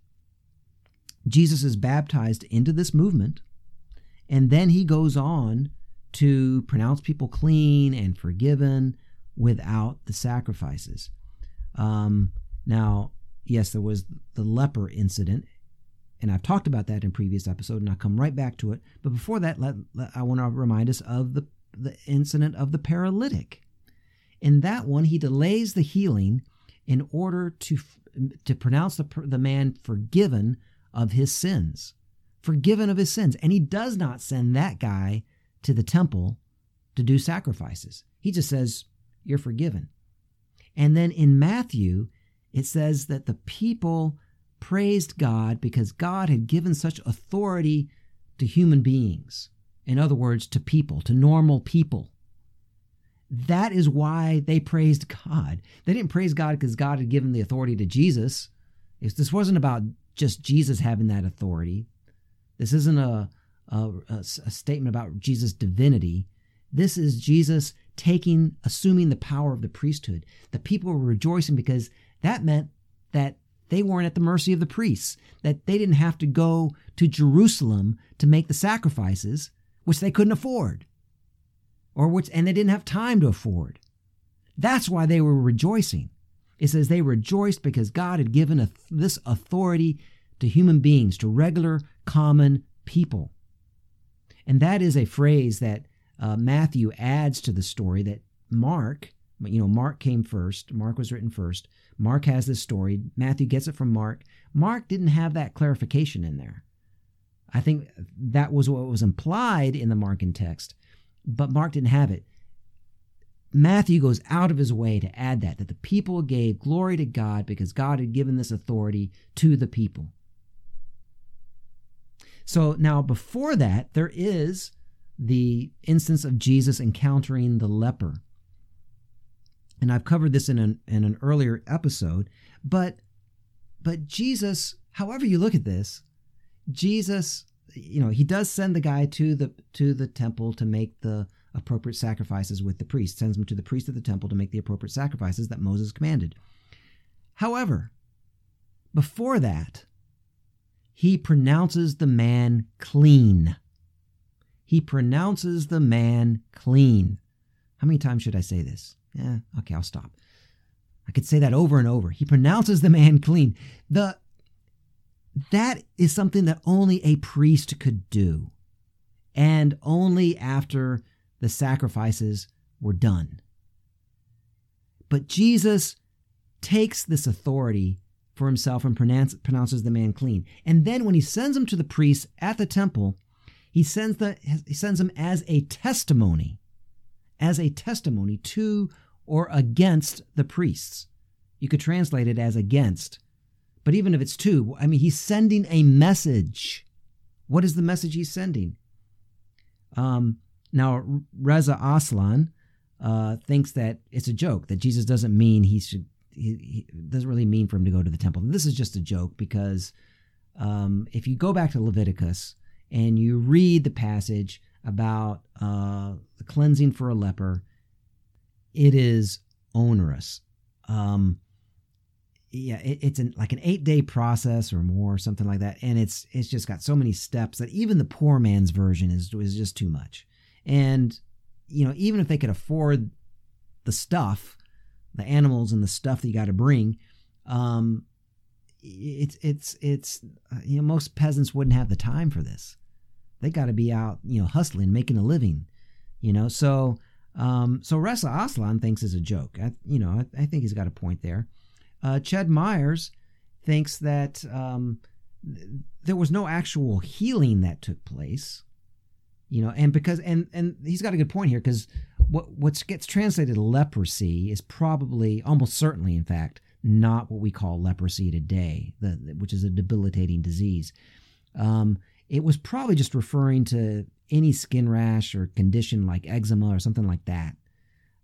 Jesus is baptized into this movement, and then he goes on to pronounce people clean and forgiven without the sacrifices. Um, now, yes, there was the leper incident, and I've talked about that in previous episode, and I'll come right back to it. But before that, let, let, I want to remind us of the, the incident of the paralytic. In that one, he delays the healing in order to, to pronounce the, the man forgiven of his sins. Forgiven of his sins. And he does not send that guy to the temple to do sacrifices. He just says, you're forgiven. And then in Matthew, it says that the people praised God because God had given such authority to human beings. In other words, to people, to normal people. That is why they praised God. They didn't praise God because God had given the authority to Jesus. This wasn't about just Jesus having that authority. This isn't a A, a, a statement about Jesus' divinity. This is Jesus taking, assuming the power of the priesthood. The people were rejoicing because that meant that they weren't at the mercy of the priests, that they didn't have to go to Jerusalem to make the sacrifices, which they couldn't afford, or which, and they didn't have time to afford. That's why they were rejoicing. It says they rejoiced because God had given a, this authority to human beings, to regular, common people. And that is a phrase that uh, Matthew adds to the story that Mark, you know, Mark came first. Mark was written first. Mark has this story. Matthew gets it from Mark. Mark didn't have that clarification in there. I think that was what was implied in the Markan text, but Mark didn't have it. Matthew goes out of his way to add that, that the people gave glory to God because God had given this authority to the people. So now before that, there is the instance of Jesus encountering the leper. And I've covered this in an, in an earlier episode, but, but Jesus, however you look at this, Jesus, you know, he does send the guy to the, to the temple to make the appropriate sacrifices with the priest, sends him to the priest of the temple to make the appropriate sacrifices that Moses commanded. However, before that, he pronounces the man clean. He pronounces the man clean. How many times should I say this? Yeah, okay, I'll stop. I could say that over and over. He pronounces the man clean. The that is something that only a priest could do, and only after the sacrifices were done. But Jesus takes this authority for himself and pronounce, pronounces the man clean. And then when he sends him to the priests at the temple, he sends the he sends him as a testimony, as a testimony to or against the priests. You could translate it as against, but even if it's to, I mean, he's sending a message. What is the message he's sending? Um, now, Reza Aslan uh, thinks that it's a joke, that Jesus doesn't mean he should. He, he doesn't really mean for him to go to the temple. This is just a joke because um, if you go back to Leviticus and you read the passage about uh, the cleansing for a leper, it is onerous. Um, yeah, it, it's an, like an eight-day process or more, something like that, and it's it's just got so many steps that even the poor man's version is is just too much. And you know, even if they could afford the stuff, the animals and the stuff that you got to bring, um, it's it's it's uh, you know, most peasants wouldn't have the time for this. They got to be out, you know, hustling, making a living, you know. So um, so Reza Aslan thinks it's a joke. I, you know, I, I think he's got a point there. Uh, Ched Myers thinks that um, th- there was no actual healing that took place, you know, and because and and he's got a good point here, because what what gets translated leprosy is probably, almost certainly, in fact, not what we call leprosy today, the, which is a debilitating disease. Um, it was probably just referring to any skin rash or condition like eczema or something like that.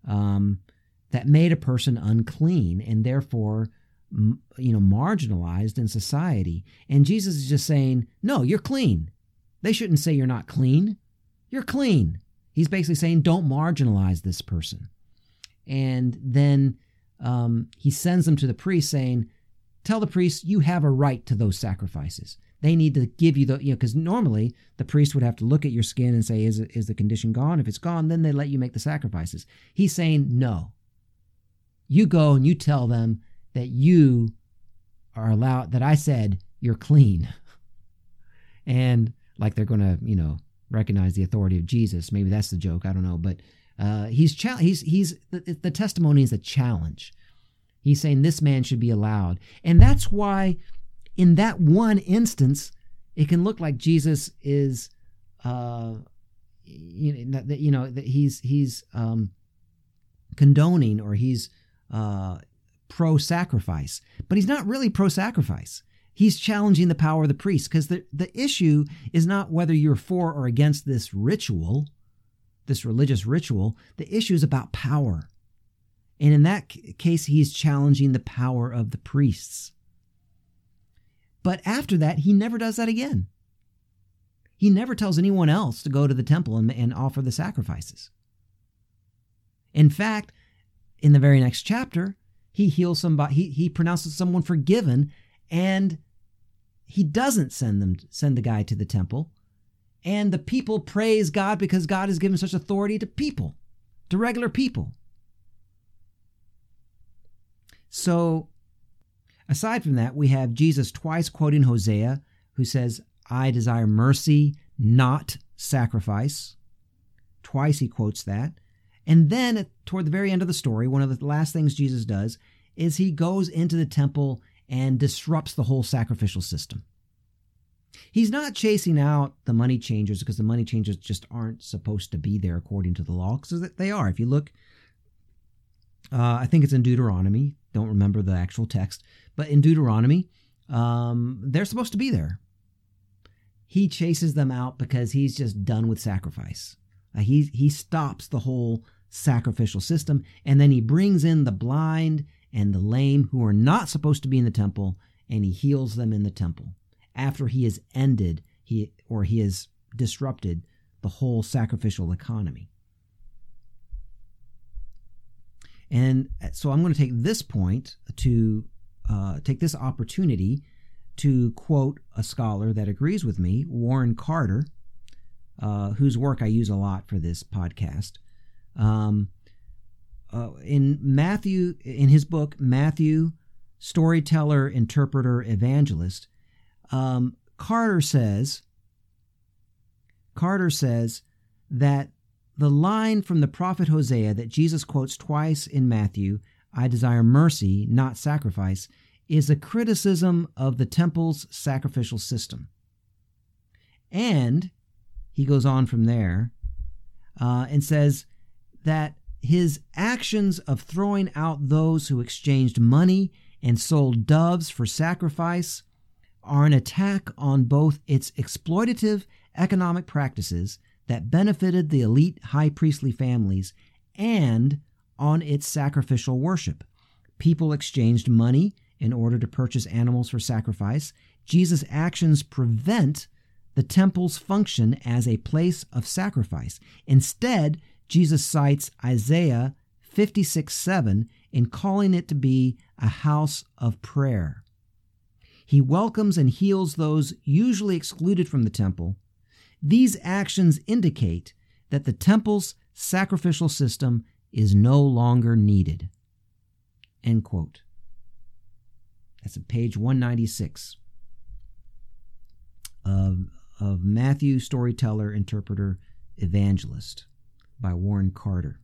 um, that made a person unclean and therefore, you know, marginalized in society. And Jesus is just saying, no, you're clean. They shouldn't say you're not clean. You're clean. He's basically saying, don't marginalize this person. And then um, he sends them to the priest saying, tell the priest you have a right to those sacrifices. They need to give you the, you know, because normally the priest would have to look at your skin and say, is, it, is the condition gone? If it's gone, then they let you make the sacrifices. He's saying, no. You go and you tell them that you are allowed, that I said you're clean. And like they're going to, you know, recognize the authority of Jesus. Maybe that's the joke. I don't know. But uh, he's, cha- he's, he's the, the testimony is a challenge. He's saying this man should be allowed. And that's why in that one instance, it can look like Jesus is, uh, you know, that, you know, that he's, he's um, condoning or he's uh, pro-sacrifice. But he's not really pro-sacrifice. He's challenging the power of the priest, because the, the issue is not whether you're for or against this ritual, this religious ritual. The issue is about power. And in that case, he's challenging the power of the priests. But after that, he never does that again. He never tells anyone else to go to the temple and, and offer the sacrifices. In fact, in the very next chapter, he heals somebody, he, he pronounces someone forgiven, and he doesn't send them send the guy to the temple. And the people praise God because God has given such authority to people, to regular people. So, aside from that, we have Jesus twice quoting Hosea, who says, I desire mercy, not sacrifice. Twice he quotes that. And then, toward the very end of the story, one of the last things Jesus does is he goes into the temple and disrupts the whole sacrificial system. He's not chasing out the money changers, because the money changers just aren't supposed to be there according to the law, because they are. If you look, uh, I think it's in Deuteronomy, don't remember the actual text, but in Deuteronomy, um, they're supposed to be there. He chases them out because he's just done with sacrifice. Uh, he, he stops the whole sacrificial system, and then he brings in the blind and the lame who are not supposed to be in the temple, and he heals them in the temple after he has ended he or he has disrupted the whole sacrificial economy. And so I'm going to take this point to uh, take this opportunity to quote a scholar that agrees with me, Warren Carter, uh, whose work I use a lot for this podcast. Um, uh, in Matthew, in his book, Matthew, Storyteller, Interpreter, Evangelist, um, Carter says, Carter says that the line from the prophet Hosea that Jesus quotes twice in Matthew, I desire mercy, not sacrifice, is a criticism of the temple's sacrificial system. And he goes on from there uh, and says that his actions of throwing out those who exchanged money and sold doves for sacrifice are an attack on both its exploitative economic practices that benefited the elite high priestly families and on its sacrificial worship. People exchanged money in order to purchase animals for sacrifice. Jesus' actions prevent the temple's function as a place of sacrifice. Instead, Jesus cites Isaiah fifty-six seven in calling it to be a house of prayer. He welcomes and heals those usually excluded from the temple. These actions indicate that the temple's sacrificial system is no longer needed. End quote. That's at page one ninety-six of, of Matthew, Storyteller, Interpreter, Evangelist by Warren Carter.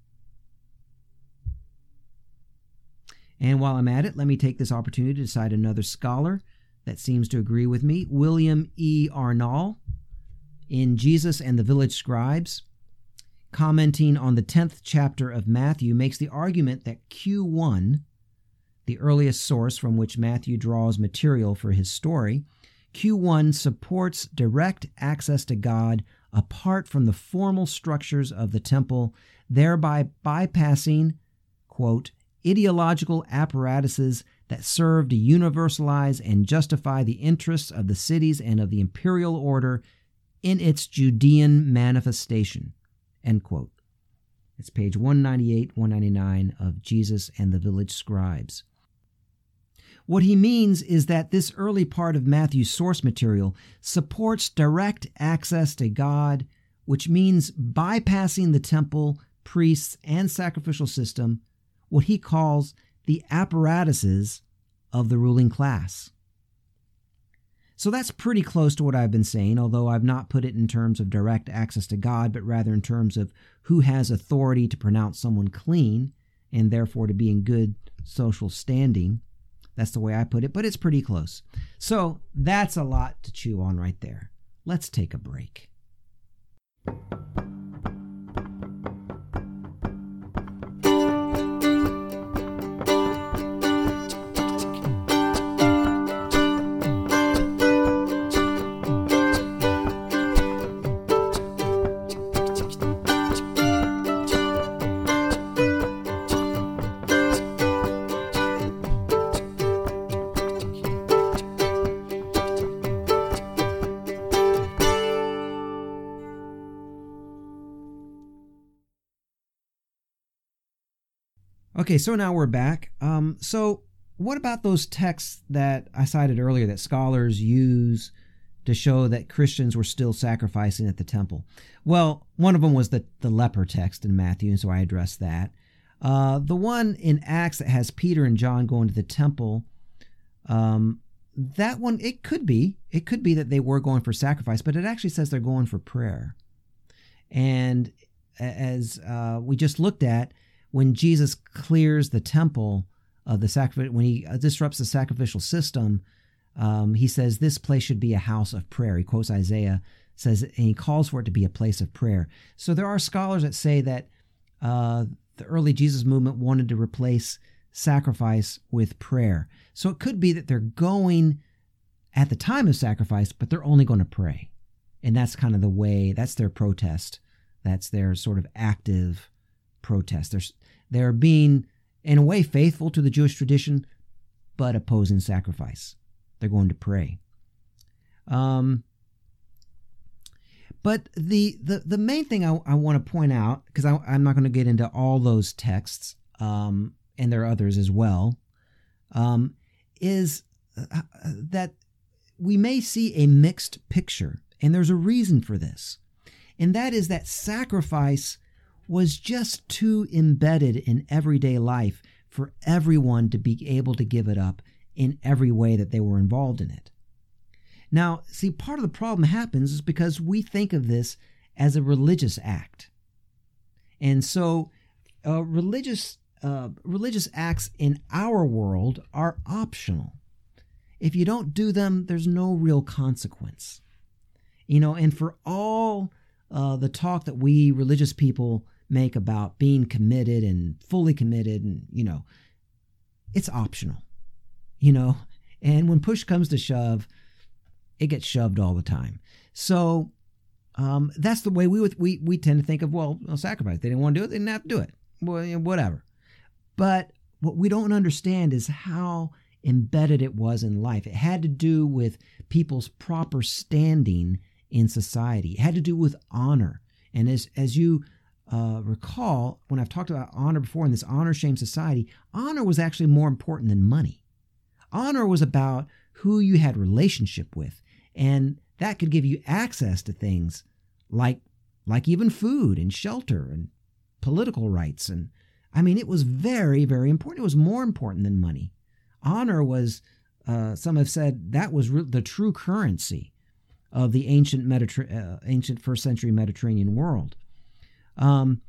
And while I'm at it, let me take this opportunity to cite another scholar that seems to agree with me, William E. Arnall, in Jesus and the Village Scribes, commenting on the tenth chapter of Matthew, makes the argument that Q one, the earliest source from which Matthew draws material for his story, Q one supports direct access to God apart from the formal structures of the temple thereby bypassing, quote, ideological apparatuses that serve to universalize and justify the interests of the cities and of the imperial order in its Judean manifestation, end quote. It's page one ninety-eight, one ninety-nine of Jesus and the Village Scribes. What he means is that this early part of Matthew's source material supports direct access to God, which means bypassing the temple, priests, and sacrificial system, what he calls the apparatuses of the ruling class. So that's pretty close to what I've been saying, although I've not put it in terms of direct access to God, but rather in terms of who has authority to pronounce someone clean and therefore to be in good social standing. That's the way I put it, but it's pretty close. So that's a lot to chew on right there. Let's take a break. Okay, so now we're back. Um, so what about those texts that I cited earlier that scholars use to show that Christians were still sacrificing at the temple? Well, one of them was the, the leper text in Matthew, and so I addressed that. Uh, the one in Acts that has Peter and John going to the temple, um, that one, it could be. It could be that they were going for sacrifice, but it actually says they're going for prayer. And as uh, we just looked at, when Jesus clears the temple of the sacrifice, when he disrupts the sacrificial system, um, he says this place should be a house of prayer. He quotes Isaiah, says, and he calls for it to be a place of prayer. So there are scholars that say that uh, the early Jesus movement wanted to replace sacrifice with prayer. So it could be that they're going at the time of sacrifice, but they're only going to pray. And that's kind of the way, that's their protest. That's their sort of active protest. They're, they're being, in a way, faithful to the Jewish tradition, but opposing sacrifice. They're going to pray. Um, but the, the, the main thing I, I want to point out, because I'm not going to get into all those texts, um, and there are others as well, um, is uh, that we may see a mixed picture, and there's a reason for this. And that is that sacrifice was just too embedded in everyday life for everyone to be able to give it up in every way that they were involved in it. Now, see, part of the problem happens is because we think of this as a religious act. And so uh, religious uh, religious acts in our world are optional. If you don't do them, there's no real consequence. You know, and for all uh, the talk that we religious people make about being committed and fully committed, and, you know, it's optional, you know, and when push comes to shove, it gets shoved all the time. So um, that's the way we would, we we tend to think of, well, well, sacrifice. They didn't want to do it, they didn't have to do it. Well, you know, whatever. But what we don't understand is how embedded it was in life. It had to do with people's proper standing in society. It had to do with honor. And as as you Uh, recall, when I've talked about honor before in this honor-shame society, honor was actually more important than money. Honor was about who you had relationship with, and that could give you access to things like like even food and shelter and political rights. And I mean, it was very, very important. It was more important than money. Honor was, uh, some have said, that was re- the true currency of the ancient Mediter- uh, ancient first century Mediterranean world. Um,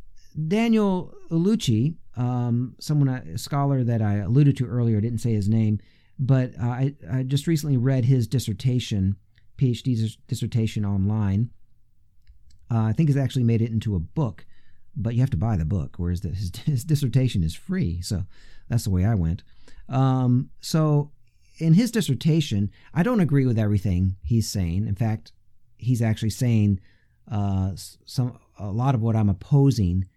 Daniel Ullucci, um, someone, a scholar that I alluded to earlier, I didn't say his name, but uh, I, I just recently read his dissertation, PhD dissertation online. Uh, I think he's actually made it into a book, but you have to buy the book, whereas the, his, his dissertation is free. So that's the way I went. Um, so in his dissertation, I don't agree with everything he's saying. In fact, he's actually saying uh, some a lot of what I'm opposing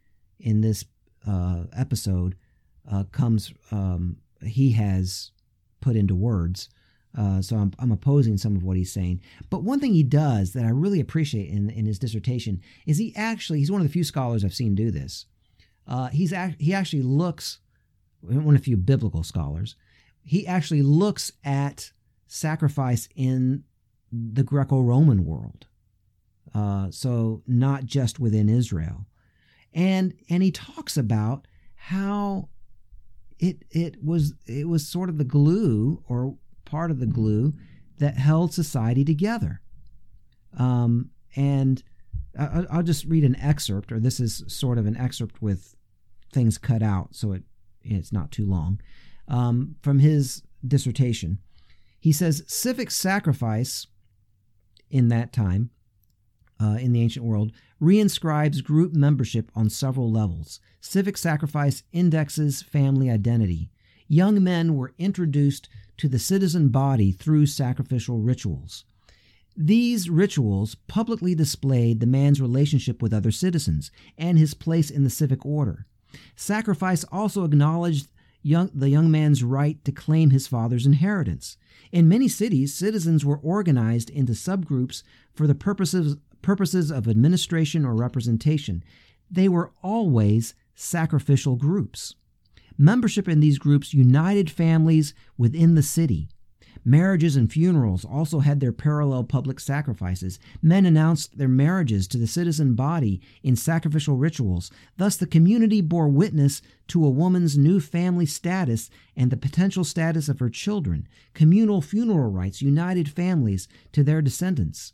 in this uh, episode uh, comes um, he has put into words. Uh, so I'm, I'm opposing some of what he's saying. But one thing he does that I really appreciate in, in his dissertation is he actually, he's one of the few scholars I've seen do this. Uh, he's act, he actually looks, one of the few biblical scholars, he actually looks at sacrifice in the Greco-Roman world. Uh, so not just within Israel. And and he talks about how it it was it was sort of the glue, or part of the glue, that held society together. Um, and I, I'll just read an excerpt, or this is sort of an excerpt with things cut out, so it it's not too long, um, from his dissertation. He says, civic sacrifice in that time, uh, in the ancient world, reinscribes group membership on several levels. Civic sacrifice indexes family identity. Young men were introduced to the citizen body through sacrificial rituals. These rituals publicly displayed the man's relationship with other citizens and his place in the civic order. Sacrifice also acknowledged young, the young man's right to claim his father's inheritance. In many cities, citizens were organized into subgroups for the purposes, purposes of administration or representation. They were always sacrificial groups. Membership in these groups united families within the city. Marriages and funerals also had their parallel public sacrifices. Men announced their marriages to the citizen body in sacrificial rituals. Thus, the community bore witness to a woman's new family status and the potential status of her children. Communal funeral rites united families to their descendants.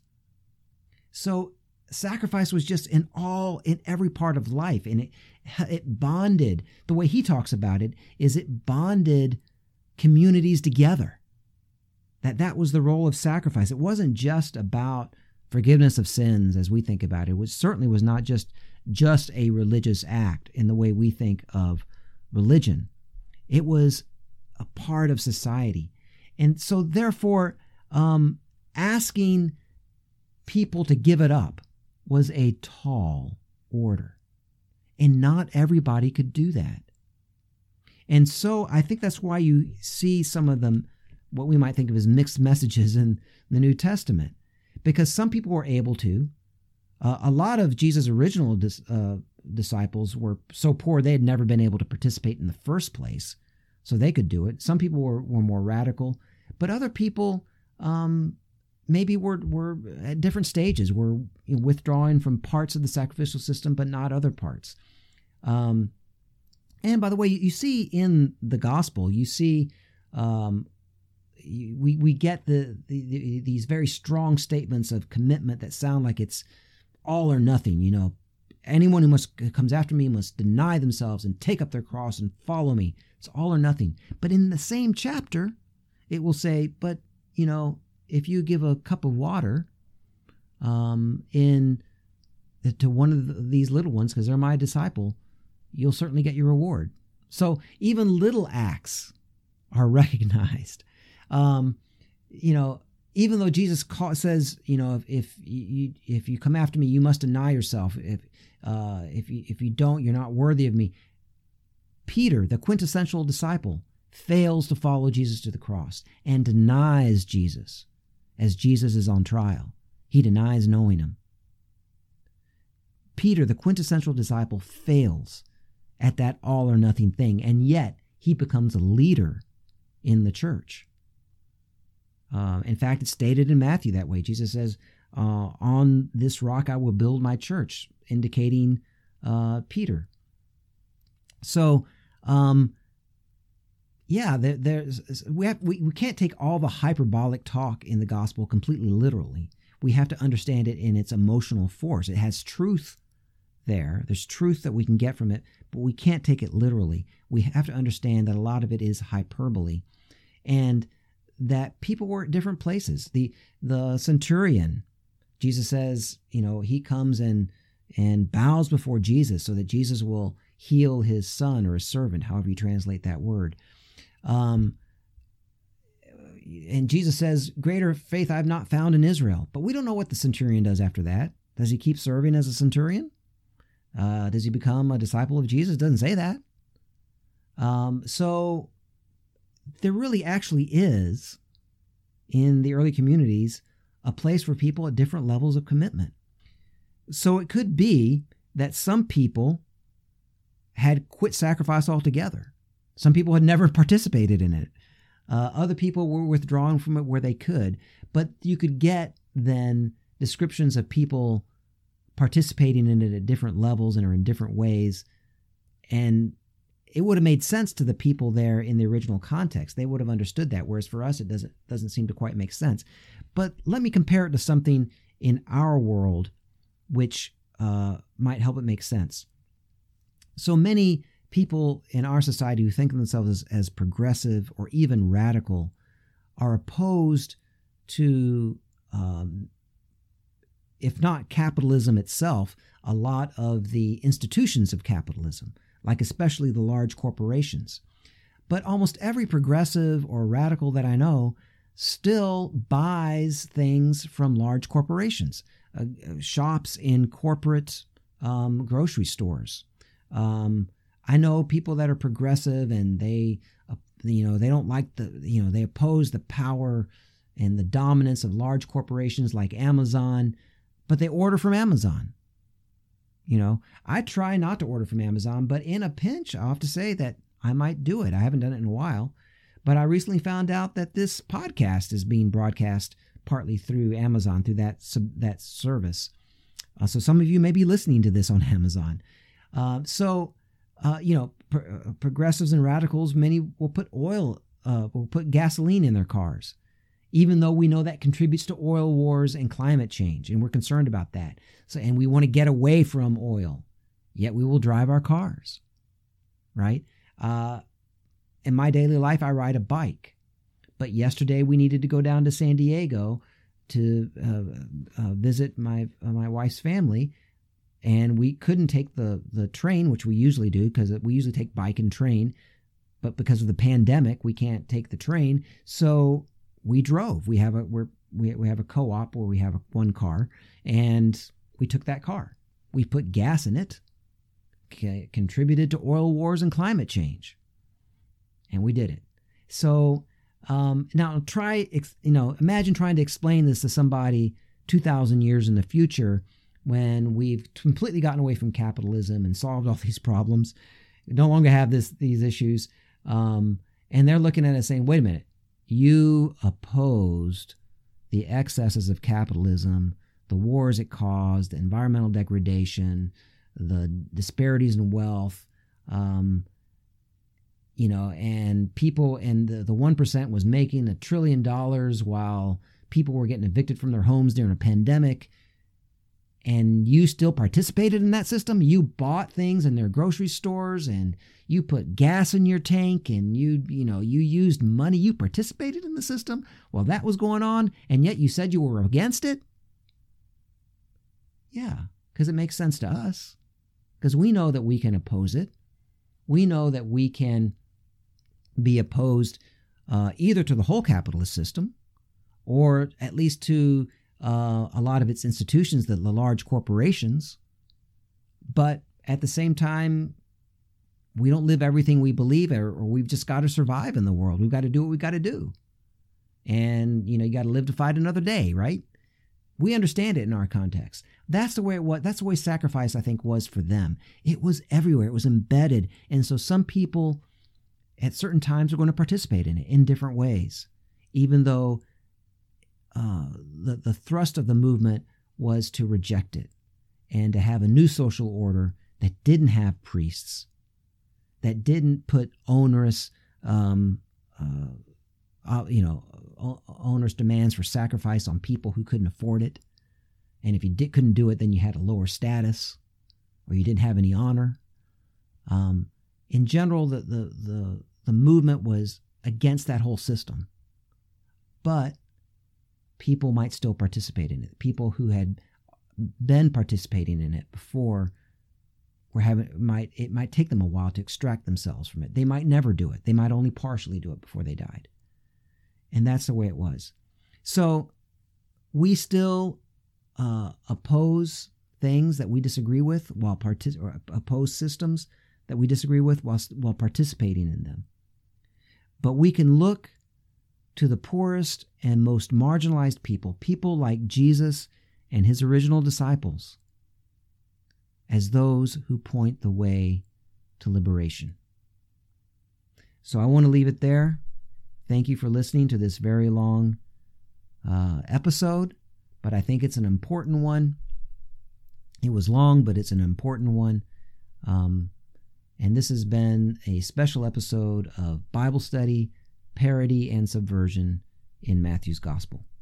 So, sacrifice was just in all, in every part of life, and it, it bonded. The way he talks about it is it bonded communities together. That that was the role of sacrifice. It wasn't just about forgiveness of sins as we think about it. It was, certainly was not just, just a religious act in the way we think of religion. It was a part of society. And so therefore, um, asking people to give it up was a tall order. And not everybody could do that. And so I think that's why you see some of them, what we might think of as mixed messages in the New Testament, because some people were able to. Uh, a lot of Jesus' original dis, uh, disciples were so poor they had never been able to participate in the first place, so they could do it. Some people were, were more radical, but other people um, maybe were, were at different stages, were you know, withdrawing from parts of the sacrificial system, but not other parts. Um, and by the way, you, you see in the gospel, you see um, We we get the, the, the these very strong statements of commitment that sound like it's all or nothing. You know, anyone who must comes after me must deny themselves and take up their cross and follow me. It's all or nothing. But in the same chapter, it will say, but you know, if you give a cup of water, um, in to one of the, these little ones, because they're my disciple, you'll certainly get your reward. So even little acts are recognized. Um, you know, even though Jesus call, says, you know, if, if you if you come after me, you must deny yourself. If uh, if you if you don't, you're not worthy of me. Peter, the quintessential disciple, fails to follow Jesus to the cross and denies Jesus as Jesus is on trial. He denies knowing him. Peter, the quintessential disciple, fails at that all or nothing thing, and yet he becomes a leader in the church. Uh, in fact, it's stated in Matthew that way. Jesus says, uh, on this rock I will build my church, indicating uh, Peter. So, um, yeah, there, there's we, have, we we can't take all the hyperbolic talk in the gospel completely literally. We have to understand it in its emotional force. It has truth there. There's truth that we can get from it, but we can't take it literally. We have to understand that a lot of it is hyperbole. And that people were at different places. The the centurion, Jesus says, you know, he comes and and bows before Jesus so that Jesus will heal his son or his servant, however you translate that word. Um, and Jesus says, greater faith I have not found in Israel. But we don't know what the centurion does after that. Does he keep serving as a centurion? Uh, does he become a disciple of Jesus? It doesn't say that. Um, so there really actually is, in the early communities, a place for people at different levels of commitment. So it could be that some people had quit sacrifice altogether. Some people had never participated in it. Uh, other people were withdrawn from it where they could. But you could get then descriptions of people participating in it at different levels and or in different ways. And it would have made sense to the people there in the original context. They would have understood that, whereas for us, it doesn't doesn't seem to quite make sense. But let me compare it to something in our world which uh, might help it make sense. So many people in our society who think of themselves as, as progressive or even radical are opposed to, um, if not capitalism itself, a lot of the institutions of capitalism, like especially the large corporations. But almost every progressive or radical that I know still buys things from large corporations, uh, shops in corporate um, grocery stores. Um, I know people that are progressive and they, uh, you know, they don't like the, you know, they oppose the power and the dominance of large corporations like Amazon, but they order from Amazon. You know, I try not to order from Amazon, but in a pinch, I'll have to say that I might do it. I haven't done it in a while, but I recently found out that this podcast is being broadcast partly through Amazon, through that that service. Uh, so some of you may be listening to this on Amazon. Uh, so, uh, you know, pro- progressives and radicals, many will put oil, uh, will put gasoline in their cars, even though we know that contributes to oil wars and climate change, and we're concerned about that. So, and we want to get away from oil, yet we will drive our cars, right? Uh, in my daily life, I ride a bike, but yesterday we needed to go down to San Diego to uh, uh, visit my uh, my wife's family, and we couldn't take the the train, which we usually do because we usually take bike and train, but because of the pandemic, we can't take the train, so we drove. We have a we're, we we have a co-op where we have a, one car, and we took that car. We put gas in it, c- contributed to oil wars and climate change, and we did it. So um, now try you know imagine trying to explain this to somebody two thousand years in the future when we've completely gotten away from capitalism and solved all these problems. We no longer have this these issues, um, and they're looking at it saying, "Wait a minute. You opposed the excesses of capitalism, the wars it caused, the environmental degradation, the disparities in wealth, um, you know, and people, and the, the one percent was making a trillion dollars while people were getting evicted from their homes during a pandemic. And you still participated in that system. You bought things in their grocery stores and you put gas in your tank and you, you know, you used money. You participated in the system while that was going on. And yet you said you were against it. Yeah, because it makes sense to us, because we know that we can oppose it. We know that we can be opposed uh, either to the whole capitalist system or at least to Uh, a lot of its institutions, the, the large corporations. But at the same time, we don't live everything we believe, or, or we've just got to survive in the world. We've got to do what we've got to do. And, you know, you got to live to fight another day, right? We understand it in our context. That's the way it was. That's the way sacrifice, I think, was for them. It was everywhere. It was embedded. And so some people at certain times are going to participate in it in different ways, even though Uh, the, the thrust of the movement was to reject it and to have a new social order that didn't have priests, that didn't put onerous, um, uh, uh, you know, onerous demands for sacrifice on people who couldn't afford it. And if you did, couldn't do it, then you had a lower status or you didn't have any honor. Um, in general, the, the, the, the movement was against that whole system. But people might still participate in it. People who had been participating in it before were having might it might take them a while to extract themselves from it. They might never do it. They might only partially do it before they died. And that's the way it was. So we still uh, oppose things that we disagree with, while partic- or oppose systems that we disagree with, while, while participating in them. But we can look to the poorest and most marginalized people, people like Jesus and his original disciples, as those who point the way to liberation. So I want to leave it there. Thank you for listening to this very long uh, episode, but I think it's an important one. It was long, but it's an important one. Um, and this has been a special episode of Bible study, parody, and subversion in Matthew's Gospel.